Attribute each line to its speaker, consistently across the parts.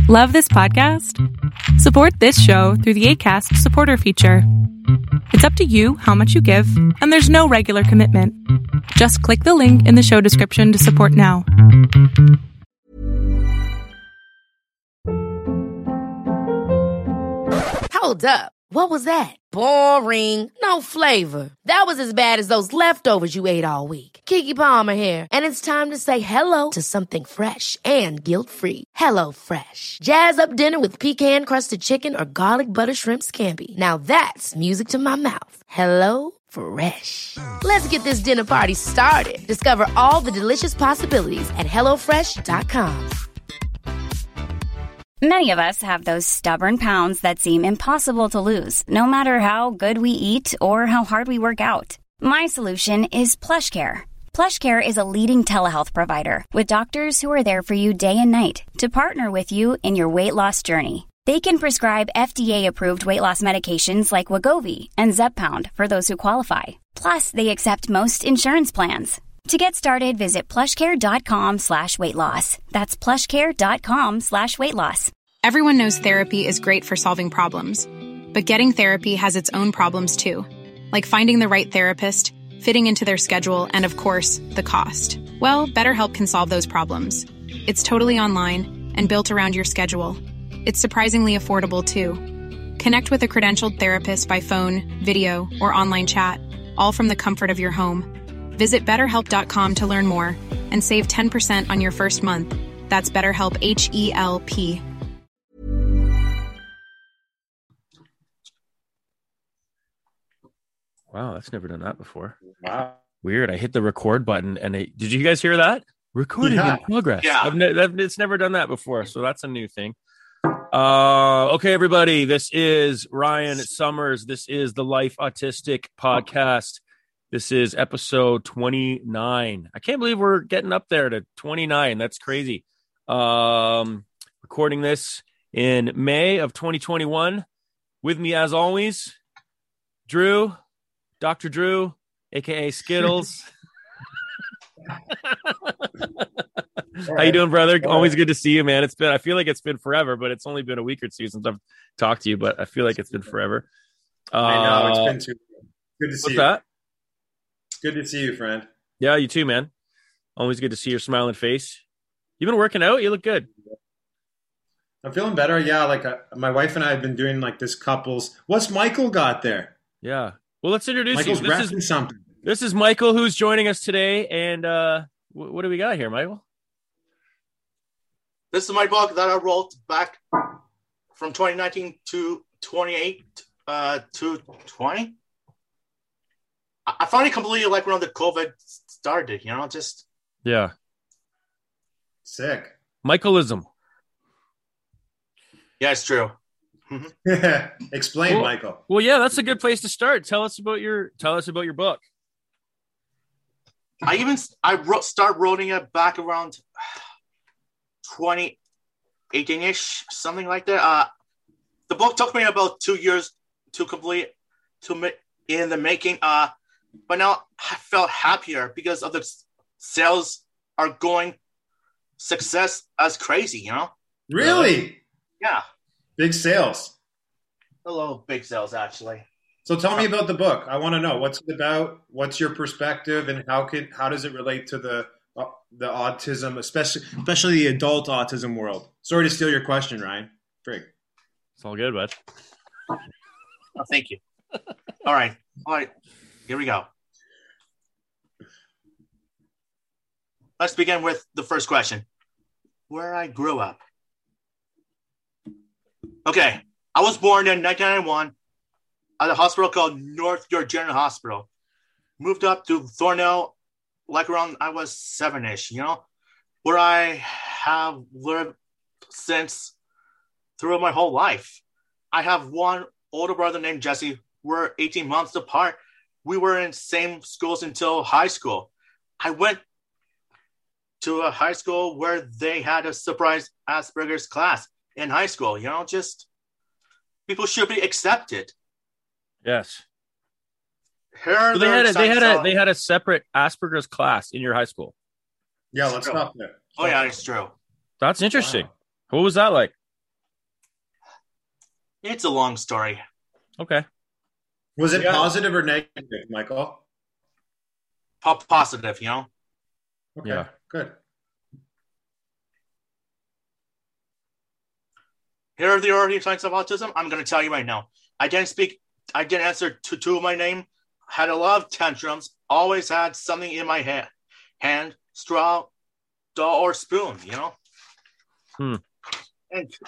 Speaker 1: Love this podcast? Support this show through the Acast supporter feature. It's up to you how much you give, and there's no regular commitment. Just click the link in the show description to support now.
Speaker 2: Hold up. What was that? Boring. No flavor. That was as bad as those leftovers you ate all week. Keke Palmer here, and it's time to say hello to something fresh and guilt-free. Hello Fresh. Jazz up dinner with pecan-crusted chicken or garlic butter shrimp scampi. Now that's music to my mouth. Hello Fresh. Let's get this dinner party started. Discover all the delicious possibilities at hellofresh.com.
Speaker 3: Many of us have those stubborn pounds that seem impossible to lose, no matter how good we eat or how hard we work out. My solution is PlushCare. PlushCare is a leading telehealth provider with doctors who are there for you day and night to partner with you in your weight loss journey. They can prescribe FDA-approved weight loss medications like Wegovy and Zepbound for those who qualify. Plus, they accept most insurance plans. To get started, visit plushcare.com/weightloss. That's plushcare.com/weightloss.
Speaker 4: Everyone knows therapy is great for solving problems, but getting therapy has its own problems too, like finding the right therapist, fitting into their schedule, and of course, the cost. Well, BetterHelp can solve those problems. It's totally online and built around your schedule. It's surprisingly affordable too. Connect with a credentialed therapist by phone, video, or online chat, all from the comfort of your home. Visit BetterHelp.com to learn more and save 10% on your first month. That's BetterHelp, H-E-L-P.
Speaker 5: Wow, that's never done that before.
Speaker 6: Wow.
Speaker 5: Weird. I hit the record button and did you guys hear that? Recording in progress.
Speaker 6: Yeah.
Speaker 5: It's never done that before, so that's a new thing. Okay, everybody. This is Ryan Summers. This is the Life Autistic Podcast. This is episode 29. I can't believe we're getting up there to 29. That's crazy. Recording this in May of 2021. With me, as always, Drew, Dr. Drew, a.k.a. Skittles. How you doing, brother? Always good to see you, man. I feel like it's been forever, but it's only been a week or two since I've talked to you, but I feel like it's been forever.
Speaker 6: I know, it's been too good to see you.
Speaker 5: What's that?
Speaker 6: Good to see you, friend.
Speaker 5: Yeah, you too, man. Always good to see your smiling face. You've been working out? You look good.
Speaker 6: I'm feeling better. Yeah, my wife and I have been doing like this couples. What's Michael got there?
Speaker 5: Yeah. Well, let's introduce
Speaker 6: Michael's
Speaker 5: you.
Speaker 6: rapping something.
Speaker 5: This is Michael who's joining us today. And what do we got here, Michael?
Speaker 7: This is my book that I wrote back from 2019 to 28 to 20. I found it completely like when the COVID started, just.
Speaker 5: Yeah.
Speaker 6: Sick.
Speaker 5: Michaelism.
Speaker 7: Yeah, it's true.
Speaker 6: Explain, Michael.
Speaker 5: Well, yeah, that's a good place to start. Tell us about your book.
Speaker 7: Started writing it back around 2018-ish, something like that. The book took me about 2 years to complete in the making. But now I felt happier because of the sales are going success as crazy,
Speaker 6: Really?
Speaker 7: Yeah.
Speaker 6: Big sales.
Speaker 7: A little big sales, actually.
Speaker 6: So tell me about the book. I want to know what's it about, what's your perspective, and how does it relate to the autism, especially the adult autism world? Sorry to steal your question, Ryan. Frig.
Speaker 5: It's all good, bud.
Speaker 7: Oh, thank you. All right. Here we go. Let's begin with the first question. Where I grew up. Okay. I was born in 1991 at a hospital called North York General Hospital. Moved up to Thornhill like around I was 7-ish, where I have lived since throughout my whole life. I have one older brother named Jesse. We're 18 months apart. We were in same schools until high school. I went to a high school where they had a surprise Asperger's class in high school. Just people should be accepted.
Speaker 5: Yes. So they had a separate Asperger's class in your high school.
Speaker 6: Yeah, let's stop there.
Speaker 7: Oh yeah, it's true.
Speaker 5: That's interesting. Wow. What was that like?
Speaker 7: It's a long story.
Speaker 5: Okay.
Speaker 6: Was it
Speaker 5: Yeah.
Speaker 6: positive or negative, Michael?
Speaker 7: Positive, you know?
Speaker 6: Okay,
Speaker 5: Yeah.
Speaker 6: good.
Speaker 7: Here are the early signs of autism. I'm going to tell you right now. I didn't answer to my name, had a lot of tantrums, always had something in my hand, straw, doll, or spoon, you know? And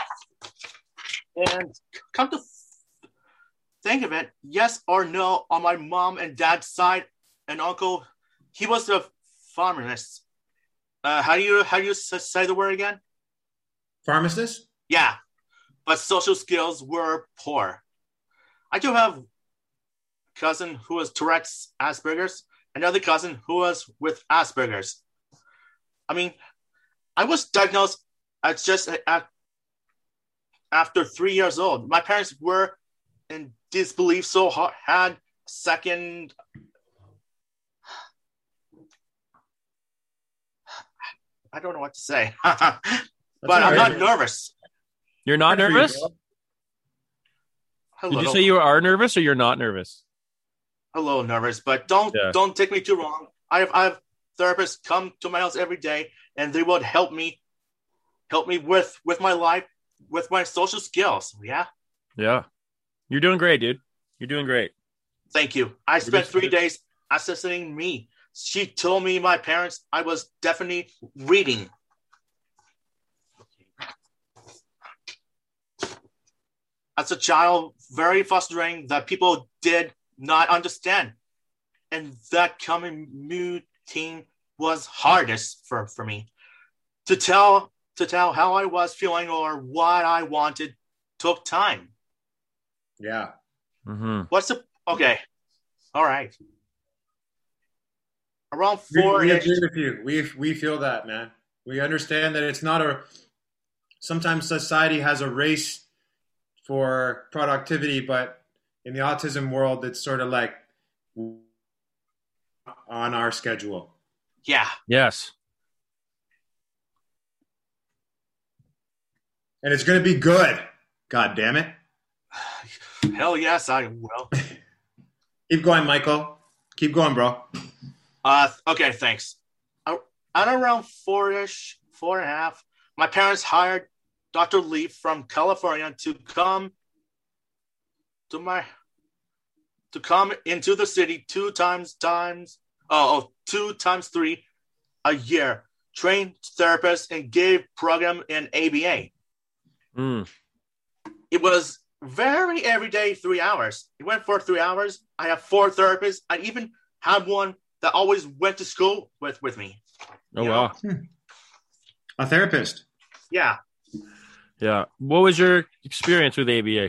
Speaker 7: come to think of it, yes or no, on my mom and dad's side, an uncle, he was a pharmacist. How do you say the word again?
Speaker 6: Pharmacist?
Speaker 7: Yeah, but social skills were poor. I do have a cousin who has Tourette's, Asperger's, another cousin who was with Asperger's. I mean, I was diagnosed after 3 years old. My parents were in disbelief, so had second. I don't know what to say, but I'm not nervous.
Speaker 5: You're not
Speaker 6: Good for you,
Speaker 5: nervous?
Speaker 6: bro.
Speaker 7: Hello.
Speaker 5: Did you say you are nervous or you're not nervous?
Speaker 7: A little nervous, but don't take me too wrong. I have therapists come to my house every day, and they would help me with my life, with my social skills. Yeah.
Speaker 5: Yeah. You're doing great, dude. You're doing great.
Speaker 7: Thank you. I spent 3 days assessing me. She told me my parents I was definitely reading. As a child, very frustrating that people did not understand. And that commuting was hardest for me. To tell how I was feeling or what I wanted took time.
Speaker 6: Yeah.
Speaker 5: Mm-hmm.
Speaker 7: Okay. All right. Around
Speaker 6: We
Speaker 7: 4
Speaker 6: agree with you. We feel that, man. We understand that it's not sometimes society has a race for productivity, but in the autism world, it's sort of like on our schedule.
Speaker 7: Yeah.
Speaker 5: Yes.
Speaker 6: And it's going to be good. God damn it.
Speaker 7: Hell yes, I will.
Speaker 6: Keep going, Michael. Keep going, bro.
Speaker 7: Okay, thanks. At around 4-ish, 4.5, my parents hired Dr. Lee from California to come into the city 2 times 3 a year, trained therapists and gave program in ABA. It was very everyday 3 hours. It went for 3 hours. I have 4 therapists. I even had one that always went to school with me.
Speaker 5: Oh, wow.
Speaker 6: A therapist.
Speaker 7: Yeah.
Speaker 5: Yeah. What was your experience with ABA?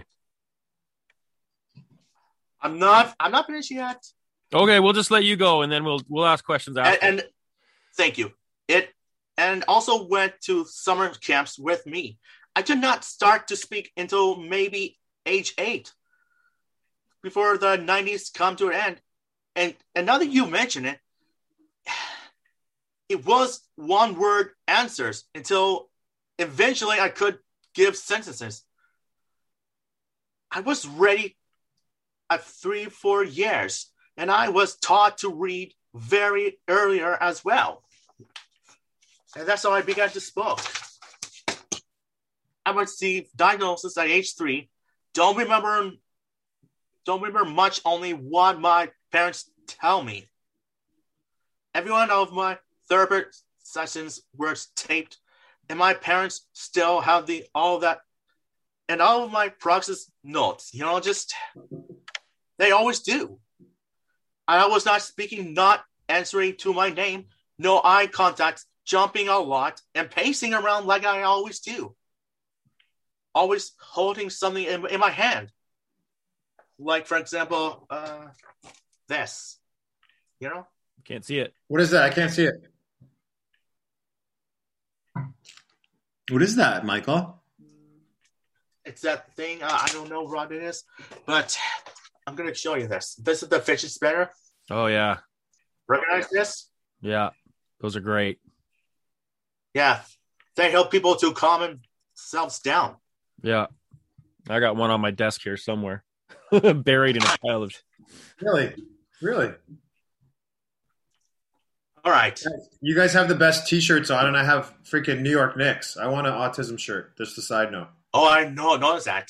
Speaker 7: I'm not finished yet.
Speaker 5: Okay, we'll just let you go, and then we'll ask questions after.
Speaker 7: And thank you. And also went to summer camps with me. I did not start to speak until maybe age 8, before the 90s come to an end. And now that you mention it, it was one-word answers until eventually I could give sentences. I was ready at 3-4 years, and I was taught to read very earlier as well. And that's how I began to speak. I received diagnosis at age 3. Don't remember much, only what my parents tell me. Every one of my therapy sessions were taped, and my parents still have all of my process notes. They always do. I was not speaking, not answering to my name, no eye contact, jumping a lot, and pacing around like I always do. Always holding something in my hand. Like, for example, this.
Speaker 5: Can't see it.
Speaker 6: What is that? I can't see it. What is that, Michael?
Speaker 7: It's that thing. I don't know what it is, but I'm going to show you this. This is the fidget spinner.
Speaker 5: Oh, yeah.
Speaker 7: Recognize this?
Speaker 5: Yeah. Those are great.
Speaker 7: Yeah. They help people to calm themselves down.
Speaker 5: Yeah. I got one on my desk here somewhere, buried in a pile of.
Speaker 6: Really.
Speaker 7: All right.
Speaker 6: You guys have the best T-shirts on, and I have freaking New York Knicks. I want an autism shirt. Just a side note.
Speaker 7: Oh, I noticed that.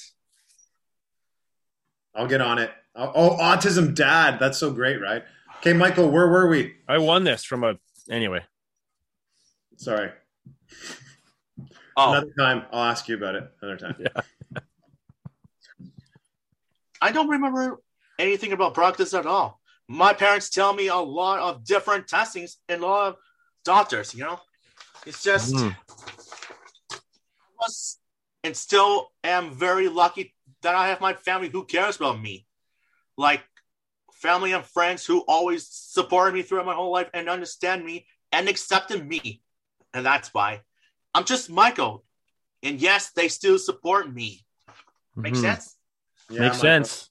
Speaker 6: I'll get on it. Oh, autism dad. That's so great, right? Okay, Michael, where were we?
Speaker 5: I won this from a. Anyway.
Speaker 6: Sorry.
Speaker 7: Oh.
Speaker 6: Another time. I'll ask you about it. Another time.
Speaker 5: Yeah.
Speaker 7: I don't remember anything about practice at all. My parents tell me a lot of different testings and a lot of doctors, you know? It's just, I was and still am very lucky that I have my family who cares about me. Like family and friends who always supported me throughout my whole life and understand me and accepted me. And that's why I'm just Michael. And yes, they still support me. Make sense?
Speaker 5: Yeah, makes sense.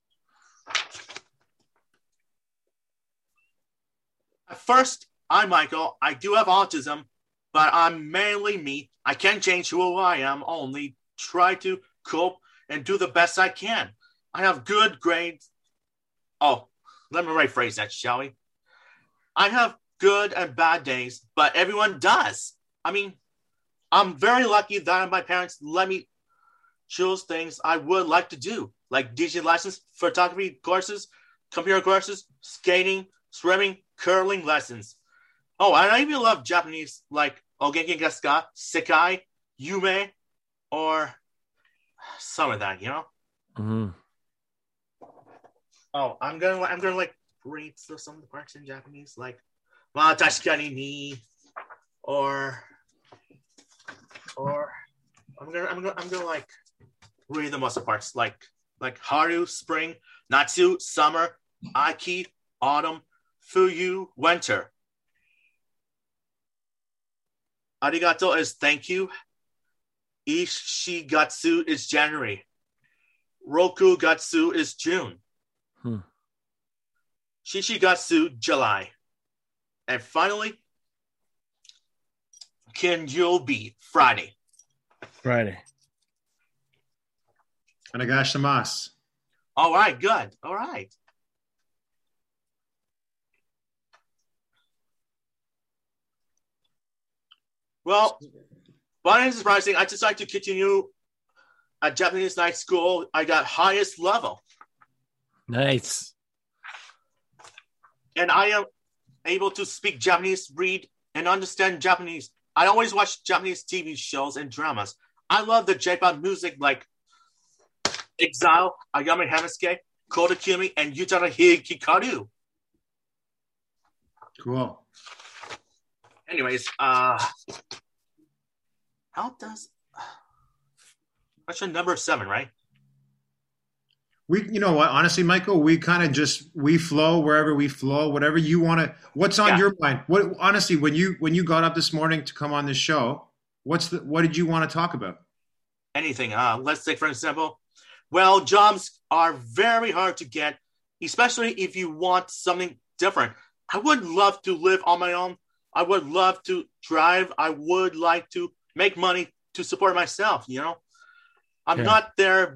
Speaker 7: At first, I'm Michael. I do have autism, but I'm mainly me. I can't change who I am, only try to cope and do the best I can. I have good grades. Oh, let me rephrase that, shall we? I have good and bad days, but everyone does. I mean, I'm very lucky that my parents let me choose things I would like to do, like DJ lessons, photography courses, computer courses, skating, swimming, curling lessons. Oh, and I even love Japanese, like Ogenki desu ka, Sekai, Yume, or some of that, you know?
Speaker 5: Mm-hmm.
Speaker 7: Oh, I'm gonna like read some of the parts in Japanese, like "ma tashikani ni," or I'm gonna like read the most of parts, like Haru, spring, Natsu, summer, Aki, autumn, Fuyu, winter. Arigato is thank you. Ishigatsu is January. Rokugatsu is June. Shishigatsu, July. And finally, Kinyobi, Friday.
Speaker 6: Onegaishimasu.
Speaker 7: All right, good. All right. Well, but it's surprising. I decided to continue at Japanese night school. I got highest level.
Speaker 5: Nice.
Speaker 7: And I am able to speak Japanese, read, and understand Japanese. I always watch Japanese TV shows and dramas. I love the J-pop music like Exile, Ayame Hamisuke, Kodakumi, and Yutara Hikaru.
Speaker 6: Cool.
Speaker 7: Anyways, how does... Question number 7, right?
Speaker 6: You know what? Honestly, Michael, we kind of we flow wherever we flow, whatever you want to. What's on your mind? What honestly, when you got up this morning to come on this show, what did you want to talk about?
Speaker 7: Anything. Let's take for example. Well, jobs are very hard to get, especially if you want something different. I would love to live on my own. I would love to drive. I would like to make money to support myself. You know, I'm not there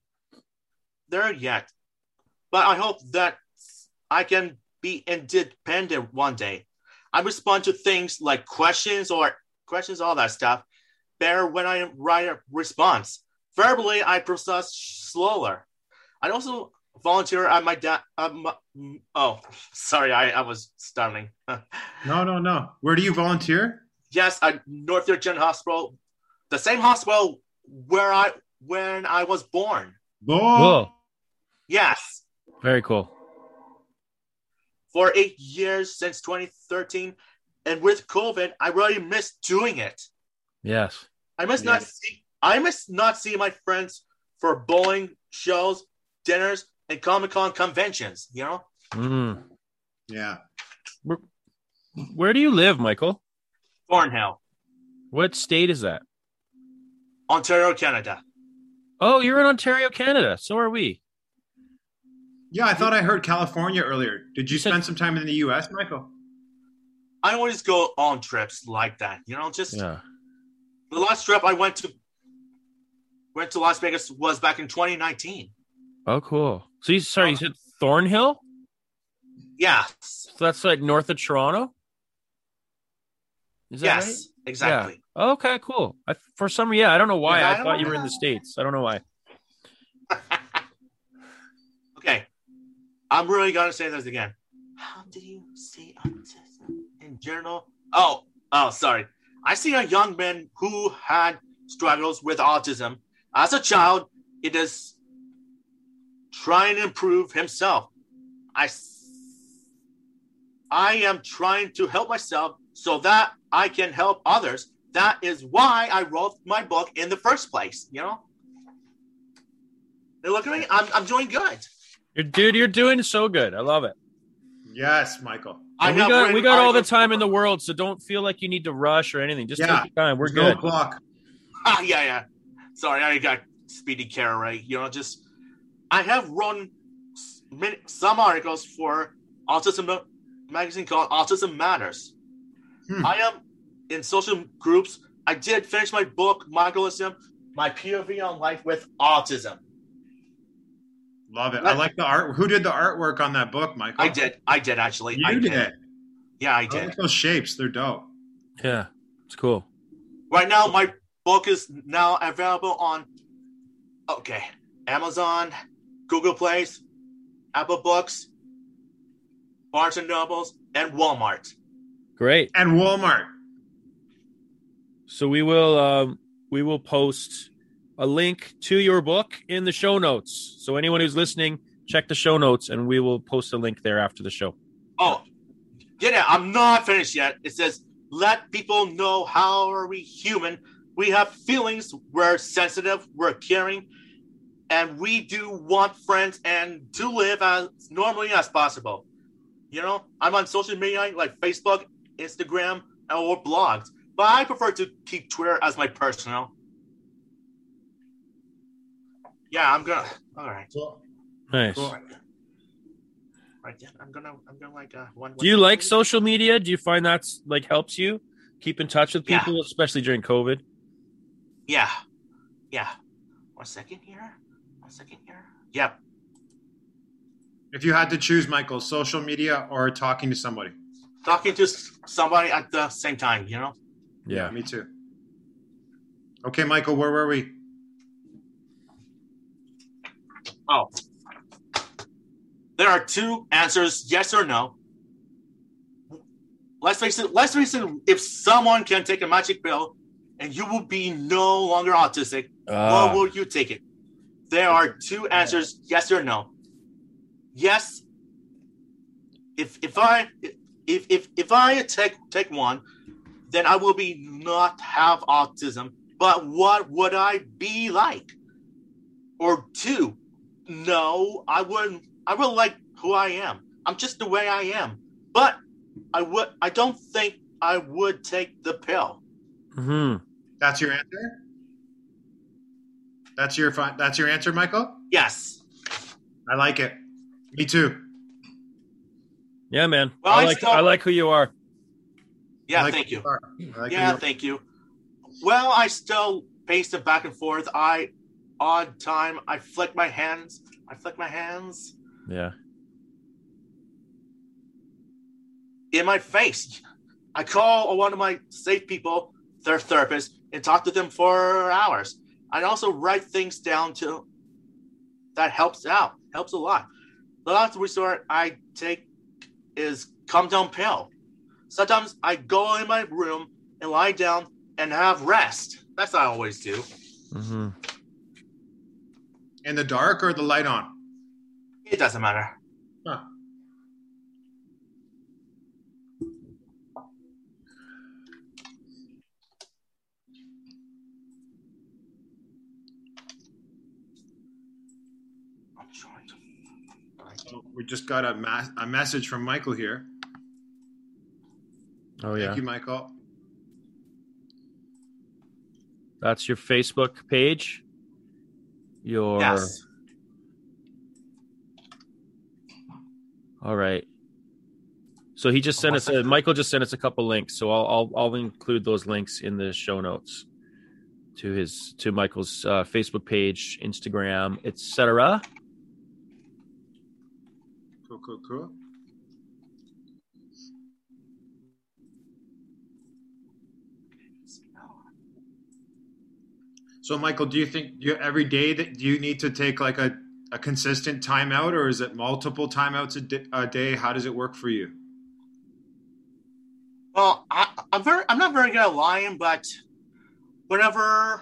Speaker 7: yet, but I hope that I can be independent one day. I respond to things like questions, all that stuff, better when I write a response. Verbally, I process slower. I also volunteer at my dad. Sorry, I was stumbling.
Speaker 6: No. Where do you volunteer?
Speaker 7: Yes, at Northfield General Hospital, the same hospital when I was born.
Speaker 6: Whoa.
Speaker 7: Yes.
Speaker 5: Very cool.
Speaker 7: For 8 years since 2013, and with COVID, I really miss doing it.
Speaker 5: Yes.
Speaker 7: I must not see my friends for bowling, shows, dinners, and Comic-Con conventions, you know?
Speaker 5: Mm.
Speaker 6: Yeah.
Speaker 5: Where do you live, Michael?
Speaker 7: Thornhill.
Speaker 5: What state is that?
Speaker 7: Ontario, Canada.
Speaker 5: Oh, you're in Ontario, Canada. So are we.
Speaker 6: Yeah, I thought I heard California earlier. Did you spend some time in the U.S., Michael?
Speaker 7: I always go on trips like that, you know, just the last trip I went went to Las Vegas was back in 2019.
Speaker 5: Oh, cool. So you said Thornhill?
Speaker 7: Yeah.
Speaker 5: So that's like north of Toronto? Is that right?
Speaker 7: Yes, exactly.
Speaker 5: Yeah. Okay, cool. For some reason, I don't know why.
Speaker 7: Yeah,
Speaker 5: I thought you were in the States. I don't know why.
Speaker 7: Okay. I'm really going to say this again. How do you see autism in general? Oh, sorry. I see a young man who had struggles with autism. As a child, it is trying to improve himself. I am trying to help myself so that I can help others. That is why I wrote my book in the first place, you know? Hey, look at me. I'm doing good.
Speaker 5: You're doing so good. I love it.
Speaker 6: Yes, Michael.
Speaker 5: And we got all the time in the world, so don't feel like you need to rush or anything. Just take your time. We're good.
Speaker 6: No clock.
Speaker 7: Yeah. Sorry, I got speedy care, right? You know, I have run some articles for autism magazine called Autism Matters. I am in social groups. I did finish my book, Michaelism, My POV on Life with Autism.
Speaker 6: Love it. I like the art. Who did the artwork on that book, Michael?
Speaker 7: I did actually.
Speaker 6: You did?
Speaker 7: Yeah, I
Speaker 6: I
Speaker 7: did.
Speaker 6: like those shapes. They're dope.
Speaker 5: Yeah, it's cool.
Speaker 7: Right now, my book is now available on Amazon, Google Play, Apple Books, Barnes and Nobles, and Walmart.
Speaker 5: Great.
Speaker 6: And Walmart.
Speaker 5: So we will post a link to your book in the show notes. So anyone who's listening, check the show notes, and we will post a link there after the show.
Speaker 7: Oh, yeah, I'm not finished yet. It says, let people know how are we human. We have feelings. We're sensitive. We're caring. And we do want friends and to live as normally as possible. You know, I'm on social media like Facebook, Instagram, or blogs. But I prefer to keep Twitter as my personal. Yeah, I'm gonna. All right.
Speaker 6: Cool.
Speaker 5: Nice.
Speaker 6: Cool.
Speaker 7: Right. Yeah, I'm gonna like one.
Speaker 5: Do you like social media? Do you find that's like helps you keep in touch with people, especially during COVID?
Speaker 7: Yeah. 1 second here. Yep.
Speaker 6: If you had to choose, Michael, social media or talking to somebody?
Speaker 7: Talking to somebody at the same time, you know?
Speaker 5: Yeah.
Speaker 6: Me too. Okay, Michael, where were we?
Speaker 7: Oh. There are two answers, yes or no. Let's face it, if someone can take a magic pill and you will be no longer autistic, what will you take it? There are two answers, yes or no. Yes. If I take one, then I will not have autism. But what would I be like? Or two, no, I wouldn't. I really like who I am. I'm just the way I am. But I don't think I would take the pill.
Speaker 5: Mm-hmm.
Speaker 6: That's your answer? That's your answer, Michael?
Speaker 7: Yes.
Speaker 6: I like it. Me too.
Speaker 5: Yeah, man.
Speaker 7: Well,
Speaker 5: I like who you are.
Speaker 7: Yeah,
Speaker 6: like
Speaker 7: thank you.
Speaker 6: Yeah,
Speaker 7: thank you. Well, I still pace it back and forth. Odd time, I flick my hands.
Speaker 5: Yeah.
Speaker 7: In my face. I call one of my safe people, their therapist, and talk to them for hours. I also write things down too. That helps out. Helps a lot. The last resort I take is calm down pill. Sometimes I go in my room and lie down and have rest. That's what I always do.
Speaker 5: Mm-hmm.
Speaker 6: In the dark or the light on?
Speaker 7: It doesn't matter.
Speaker 6: Huh. We just got a message from Michael here.
Speaker 5: Oh, yeah.
Speaker 6: Thank you, Michael.
Speaker 5: That's your Facebook page?
Speaker 7: Yes.
Speaker 5: All right. So he just Michael just sent us a couple links, so I'll include those links in the show notes. to Michael's Facebook page, Instagram, etc.
Speaker 6: Cool. So, Michael, do you think every day do you need to take like a consistent timeout, or is it multiple timeouts a day? How does it work for you?
Speaker 7: Well, I'm not very good at lying, but whenever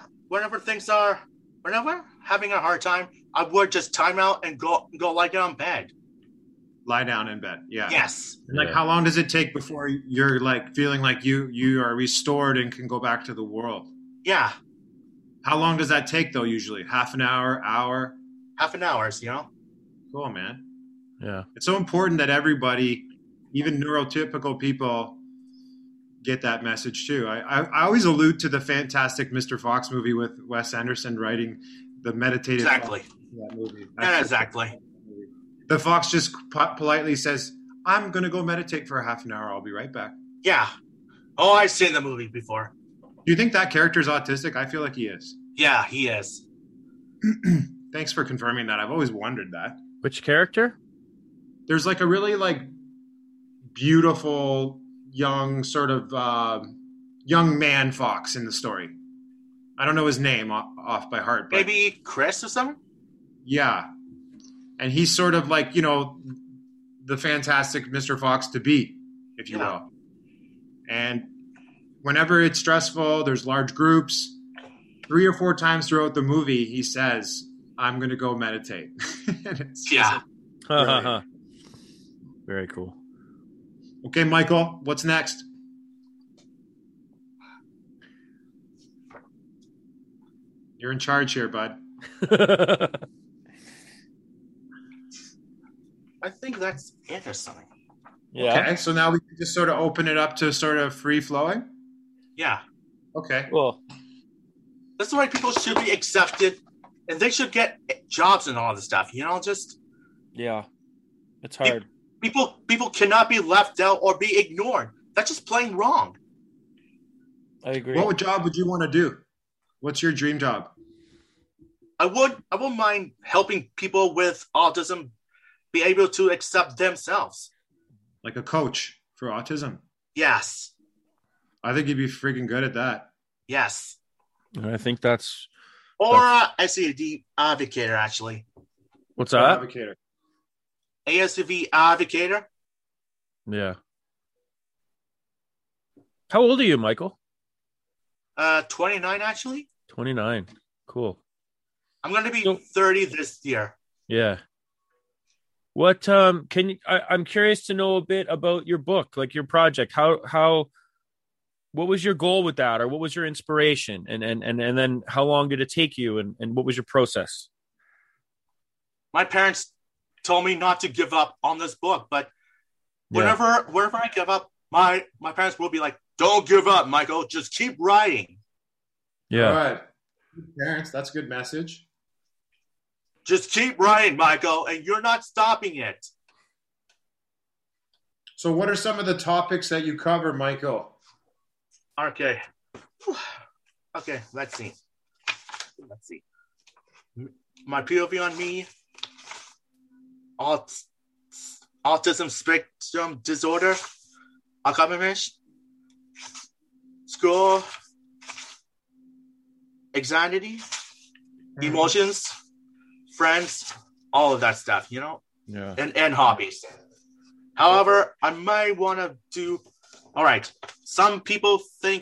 Speaker 7: having a hard time, I would just time out and go lie down in bed.
Speaker 6: Lie down in bed. Yeah.
Speaker 7: Yes.
Speaker 6: And like, how long does it take before you're like feeling like you are restored and can go back to the world?
Speaker 7: Yeah.
Speaker 6: How long does that take though? Usually half an hour.
Speaker 7: Half an hour,
Speaker 6: Cool, man.
Speaker 5: Yeah.
Speaker 6: It's so important that everybody, even neurotypical people, get that message too. I always allude to the fantastic Mr. Fox movie with Wes Anderson writing the meditative.
Speaker 7: Exactly.
Speaker 6: That movie.
Speaker 7: Yeah, exactly.
Speaker 6: The fox just politely says, "I'm going to go meditate for a half an hour. I'll be right back."
Speaker 7: Yeah. Oh, I've seen the movie before.
Speaker 6: Do you think that character's autistic? I feel like he is.
Speaker 7: Yeah, he is.
Speaker 6: Thanks for confirming that. I've always wondered that.
Speaker 5: Which character?
Speaker 6: There's like a really like beautiful young sort of young man fox in the story. I don't know his name off by heart. But
Speaker 7: Maybe Chris or something?
Speaker 6: yeah. And he's sort of like, the fantastic Mr. Fox to beat, if you will. And whenever it's stressful, there's large groups. 3 or 4 times throughout the movie, he says, "I'm going to go meditate."
Speaker 7: Yeah.
Speaker 5: Very cool.
Speaker 6: Okay, Michael, what's next? You're in charge here, bud.
Speaker 7: I think that's it or something.
Speaker 5: Yeah.
Speaker 6: Okay, so now we can just sort of open it up to sort of free flowing.
Speaker 7: Yeah.
Speaker 6: Okay.
Speaker 5: Cool.
Speaker 7: That's why people should be accepted and they should get jobs and all this stuff. Just
Speaker 5: Yeah. It's hard.
Speaker 7: people cannot be left out or be ignored. That's just plain wrong.
Speaker 5: I agree.
Speaker 6: What job would you want to do? What's your dream job?
Speaker 7: I wouldn't mind helping people with autism be able to accept themselves.
Speaker 6: Like a coach for autism?
Speaker 7: Yes.
Speaker 6: I think you'd be freaking good at that.
Speaker 7: Yes.
Speaker 5: I think that's...
Speaker 7: Or SAD advocator, actually.
Speaker 5: What's that?
Speaker 6: Advocator.
Speaker 7: ASV advocator.
Speaker 5: Yeah. How old are you, Michael?
Speaker 7: 29, actually.
Speaker 5: 29. Cool.
Speaker 7: I'm going to be 30 this year.
Speaker 5: Yeah. What I'm curious to know a bit about your book, like your project. What was your goal with that, or what was your inspiration, and then how long did it take you, and what was your process?
Speaker 7: My parents told me not to give up on this book, but whenever I give up, my parents will be like, "Don't give up, Michael. Just keep writing."
Speaker 5: Yeah.
Speaker 6: All right. Parents, that's a good message.
Speaker 7: Just keep writing, Michael, and you're not stopping it.
Speaker 6: So what are some of the topics that you cover, Michael?
Speaker 7: Okay. Let's see. My POV on me. Autism spectrum disorder. Accomplishment. School. Anxiety. Emotions. Friends. All of that stuff,
Speaker 5: Yeah.
Speaker 7: And hobbies. However, I might want to do... All right. Some people think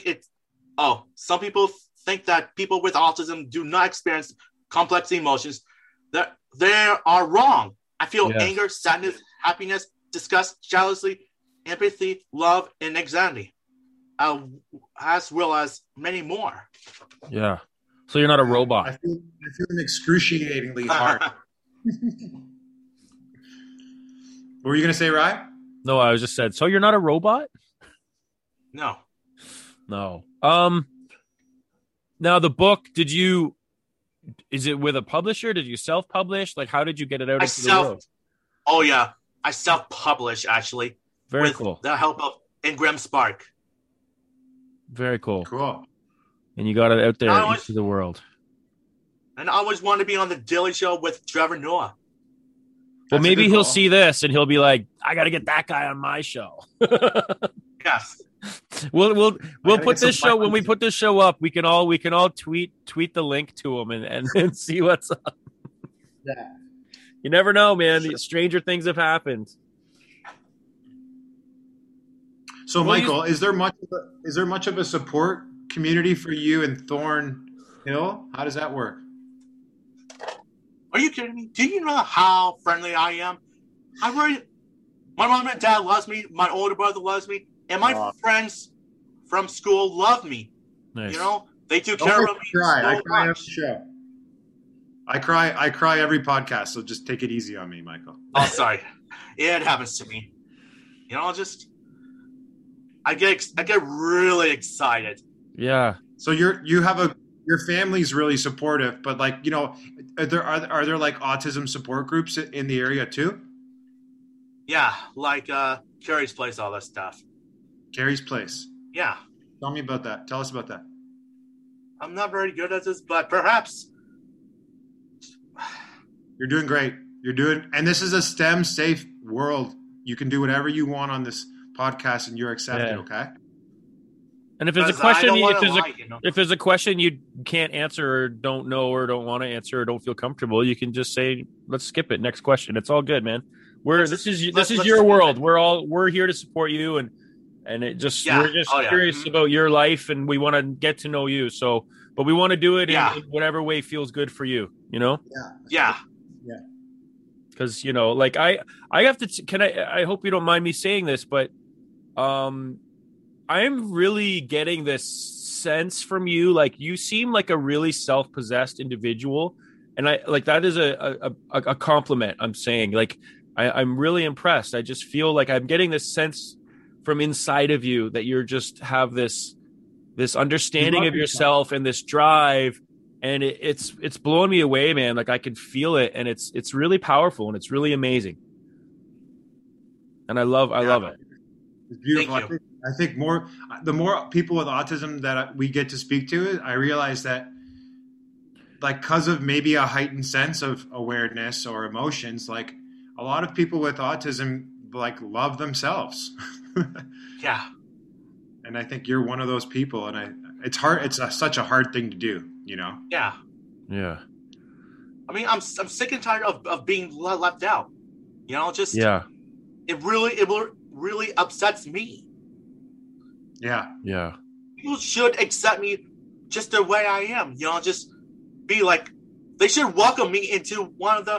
Speaker 7: that people with autism do not experience complex emotions. That they are wrong. I feel anger, sadness, happiness, disgust, jealousy, empathy, love, and anxiety, as well as many more.
Speaker 5: Yeah. So you're not a robot.
Speaker 6: I feel them excruciatingly hard. What were you going to say, Rye?
Speaker 5: No, I was just said, so you're not a robot?
Speaker 7: No.
Speaker 5: Now the book, is it with a publisher? Did you self-publish? Like, how did you get it out into the world?
Speaker 7: Oh yeah. I self-published, actually.
Speaker 5: Very
Speaker 7: with
Speaker 5: cool.
Speaker 7: the help of Ingram Spark.
Speaker 5: Very cool.
Speaker 6: Cool.
Speaker 5: and you got it out there
Speaker 7: I always-
Speaker 5: into the world.
Speaker 7: And I always wanted to be on the Daily Show with Trevor Noah.
Speaker 5: Well,
Speaker 6: That's a
Speaker 5: maybe
Speaker 6: good
Speaker 5: he'll
Speaker 6: call.
Speaker 5: see this and he'll be like, "I got to get that guy on my show."
Speaker 7: Yes.
Speaker 5: We'll
Speaker 6: gotta
Speaker 5: put
Speaker 6: get some
Speaker 5: this show when we
Speaker 6: buttons.
Speaker 5: put this show up. We can all tweet the link to him and see what's up.
Speaker 6: Yeah.
Speaker 5: You never know, man. Stranger things have happened.
Speaker 6: So,
Speaker 5: Well,
Speaker 6: Michael, is there much of a support community for you in Thornhill? How does that work?
Speaker 7: Are you kidding me? Do you know how friendly I am? My mom and dad loves me. My older brother loves me. And my friends from school love me.
Speaker 5: Nice.
Speaker 7: You know, they do
Speaker 6: Don't
Speaker 7: care
Speaker 6: make
Speaker 7: about
Speaker 6: me
Speaker 7: me
Speaker 6: cry. I
Speaker 7: so
Speaker 6: cry every
Speaker 7: much.
Speaker 6: show. I cry every podcast. So just take it easy on me, Michael.
Speaker 7: Oh, sorry. It happens to me. You know, I get really excited.
Speaker 5: Yeah.
Speaker 6: So your family's really supportive, but like, you know, are there like autism support groups in the area too?
Speaker 7: Yeah, like Carrie's Place, all that stuff.
Speaker 6: Carrie's Place.
Speaker 7: Yeah.
Speaker 6: Tell me about that. Tell us about that.
Speaker 7: I'm not very good at this, but perhaps.
Speaker 6: You're doing great. And this is a STEM safe world. You can do whatever you want on this podcast and you're accepted.
Speaker 5: Yeah.
Speaker 6: Okay.
Speaker 5: And if there's a
Speaker 7: Because I
Speaker 5: question,
Speaker 7: don't wanna lie, you know?
Speaker 5: if there's a question you can't answer or don't know or don't want to answer or don't feel comfortable, you can just say, "Let's skip it. Next question." It's all good, man. This is
Speaker 7: let's
Speaker 5: your
Speaker 7: skip
Speaker 5: world.
Speaker 7: it.
Speaker 5: We're here to support you, and we're just curious
Speaker 7: Mhm.
Speaker 5: about your life, and we want to get to know you. So, but we want to do it in whatever way feels good for you. You know.
Speaker 7: Yeah.
Speaker 5: Because like I have to. I hope you don't mind me saying this, but I'm really getting this sense from you. Like you seem like a really self-possessed individual, and I like that is a compliment. I'm saying like I'm really impressed. I just feel like I'm getting this sense from inside of you that you're just have this understanding of yourself and this drive, and it's blowing me away, man. Like I can feel it, and it's really powerful and it's really amazing, and I love it.
Speaker 6: It's beautiful.
Speaker 7: Thank you.
Speaker 6: I think the more people with autism that we get to speak to, I realize that like because of maybe a heightened sense of awareness or emotions, like a lot of people with autism like love themselves.
Speaker 7: Yeah.
Speaker 6: And I think you're one of those people. And it's hard. It's such a hard thing to do, you know?
Speaker 7: Yeah.
Speaker 5: Yeah.
Speaker 7: I mean, I'm sick and tired of being left out. You know, just it really upsets me.
Speaker 6: Yeah.
Speaker 5: Yeah.
Speaker 7: People should accept me just the way I am. You know, just be like, they should welcome me into one of the.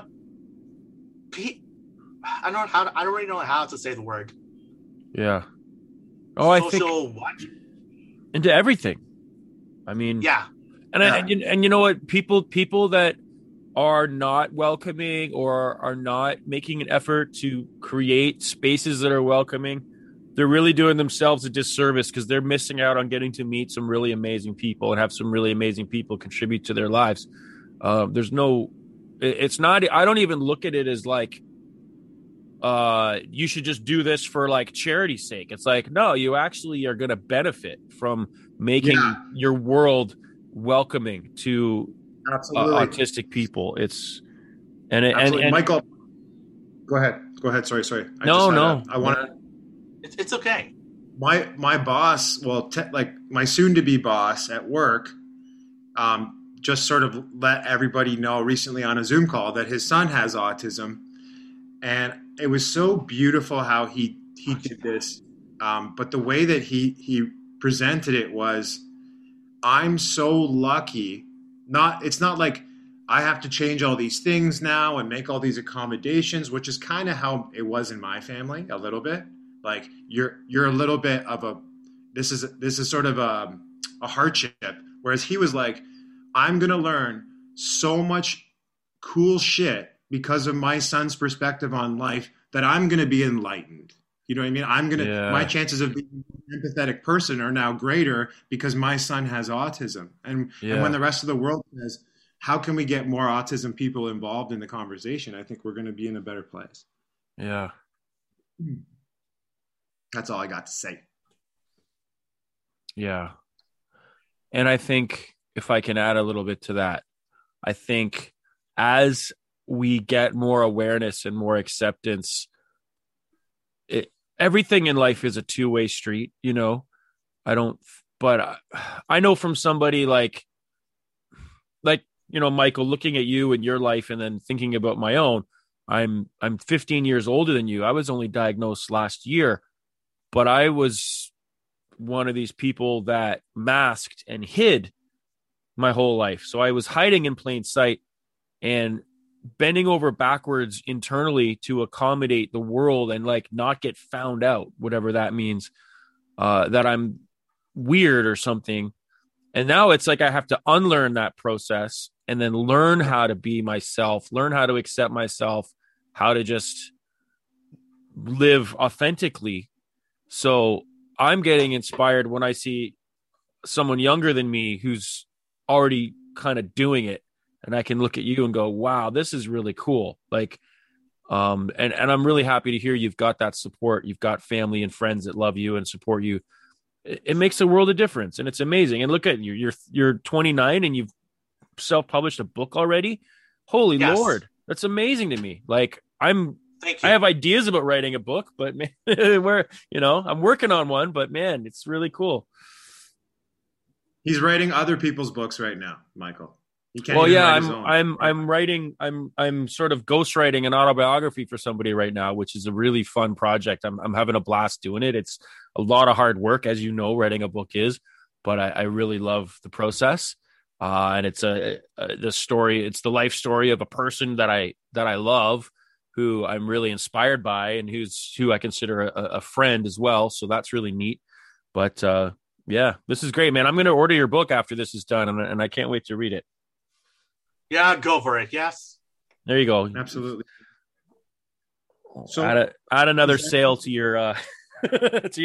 Speaker 7: I don't really know how to say the word.
Speaker 5: Yeah. Oh, I think
Speaker 7: Social what?
Speaker 5: into everything. I mean,
Speaker 7: Yeah.
Speaker 5: And you know what? People that are not welcoming or are not making an effort to create spaces that are welcoming, they're really doing themselves a disservice because they're missing out on getting to meet some really amazing people and have some really amazing people contribute to their lives. It's not, I don't even look at it as like, you should just do this for like charity's sake. It's like, no, you actually are going to benefit from making your world welcoming to autistic people. And
Speaker 6: Michael, go ahead. Sorry.
Speaker 5: I
Speaker 6: want to.
Speaker 7: It's okay.
Speaker 6: My boss, like my soon-to-be boss at work, just sort of let everybody know recently on a Zoom call that his son has autism, and it was so beautiful how he did this. But the way that he presented it was, I'm so lucky. It's not like I have to change all these things now and make all these accommodations, which is kind of how it was in my family a little bit. Like you're a little bit of this is sort of a hardship. Whereas he was like, I'm going to learn so much cool shit because of my son's perspective on life that I'm going to be enlightened. You know what I mean? My chances of being an empathetic person are now greater because my son has autism. And when the rest of the world says, how can we get more autism people involved in the conversation? I think we're going to be in a better place.
Speaker 5: Yeah.
Speaker 6: That's all I got to say.
Speaker 5: Yeah. And I think if I can add a little bit to that, I think as we get more awareness and more acceptance, everything in life is a two-way street, you know. But I know from somebody like Michael, looking at you and your life and then thinking about my own. I'm 15 years older than you. I was only diagnosed last year, but I was one of these people that masked and hid my whole life. So I was hiding in plain sight and bending over backwards internally to accommodate the world and like not get found out, whatever that means, that I'm weird or something. And now it's like I have to unlearn that process and then learn how to be myself, learn how to accept myself, how to just live authentically. So I'm getting inspired when I see someone younger than me who's already kind of doing it. And I can look at you and go, wow, this is really cool. Like, and I'm really happy to hear you've got that support. You've got family and friends that love you and support you. It makes a world of difference, and it's amazing. And look at you, you're 29 and you've self-published a book already. Holy Lord. That's amazing to me. Like
Speaker 7: Thank you.
Speaker 5: I have ideas about writing a book, but man, I'm working on one, but man, it's really cool.
Speaker 6: He's writing other people's books right now, Michael.
Speaker 5: I'm sort of ghostwriting an autobiography for somebody right now, which is a really fun project. I'm having a blast doing it. It's a lot of hard work, as you know, writing a book is, but I really love the process. And it's the story. It's the life story of a person that I love, who I'm really inspired by, and who I consider a friend as well. So that's really neat. But yeah, this is great, man. I'm going to order your book after this is done, and I can't wait to read it.
Speaker 7: Yeah, go for it. Yes.
Speaker 5: There you go.
Speaker 6: Absolutely. So
Speaker 5: add another sale to your to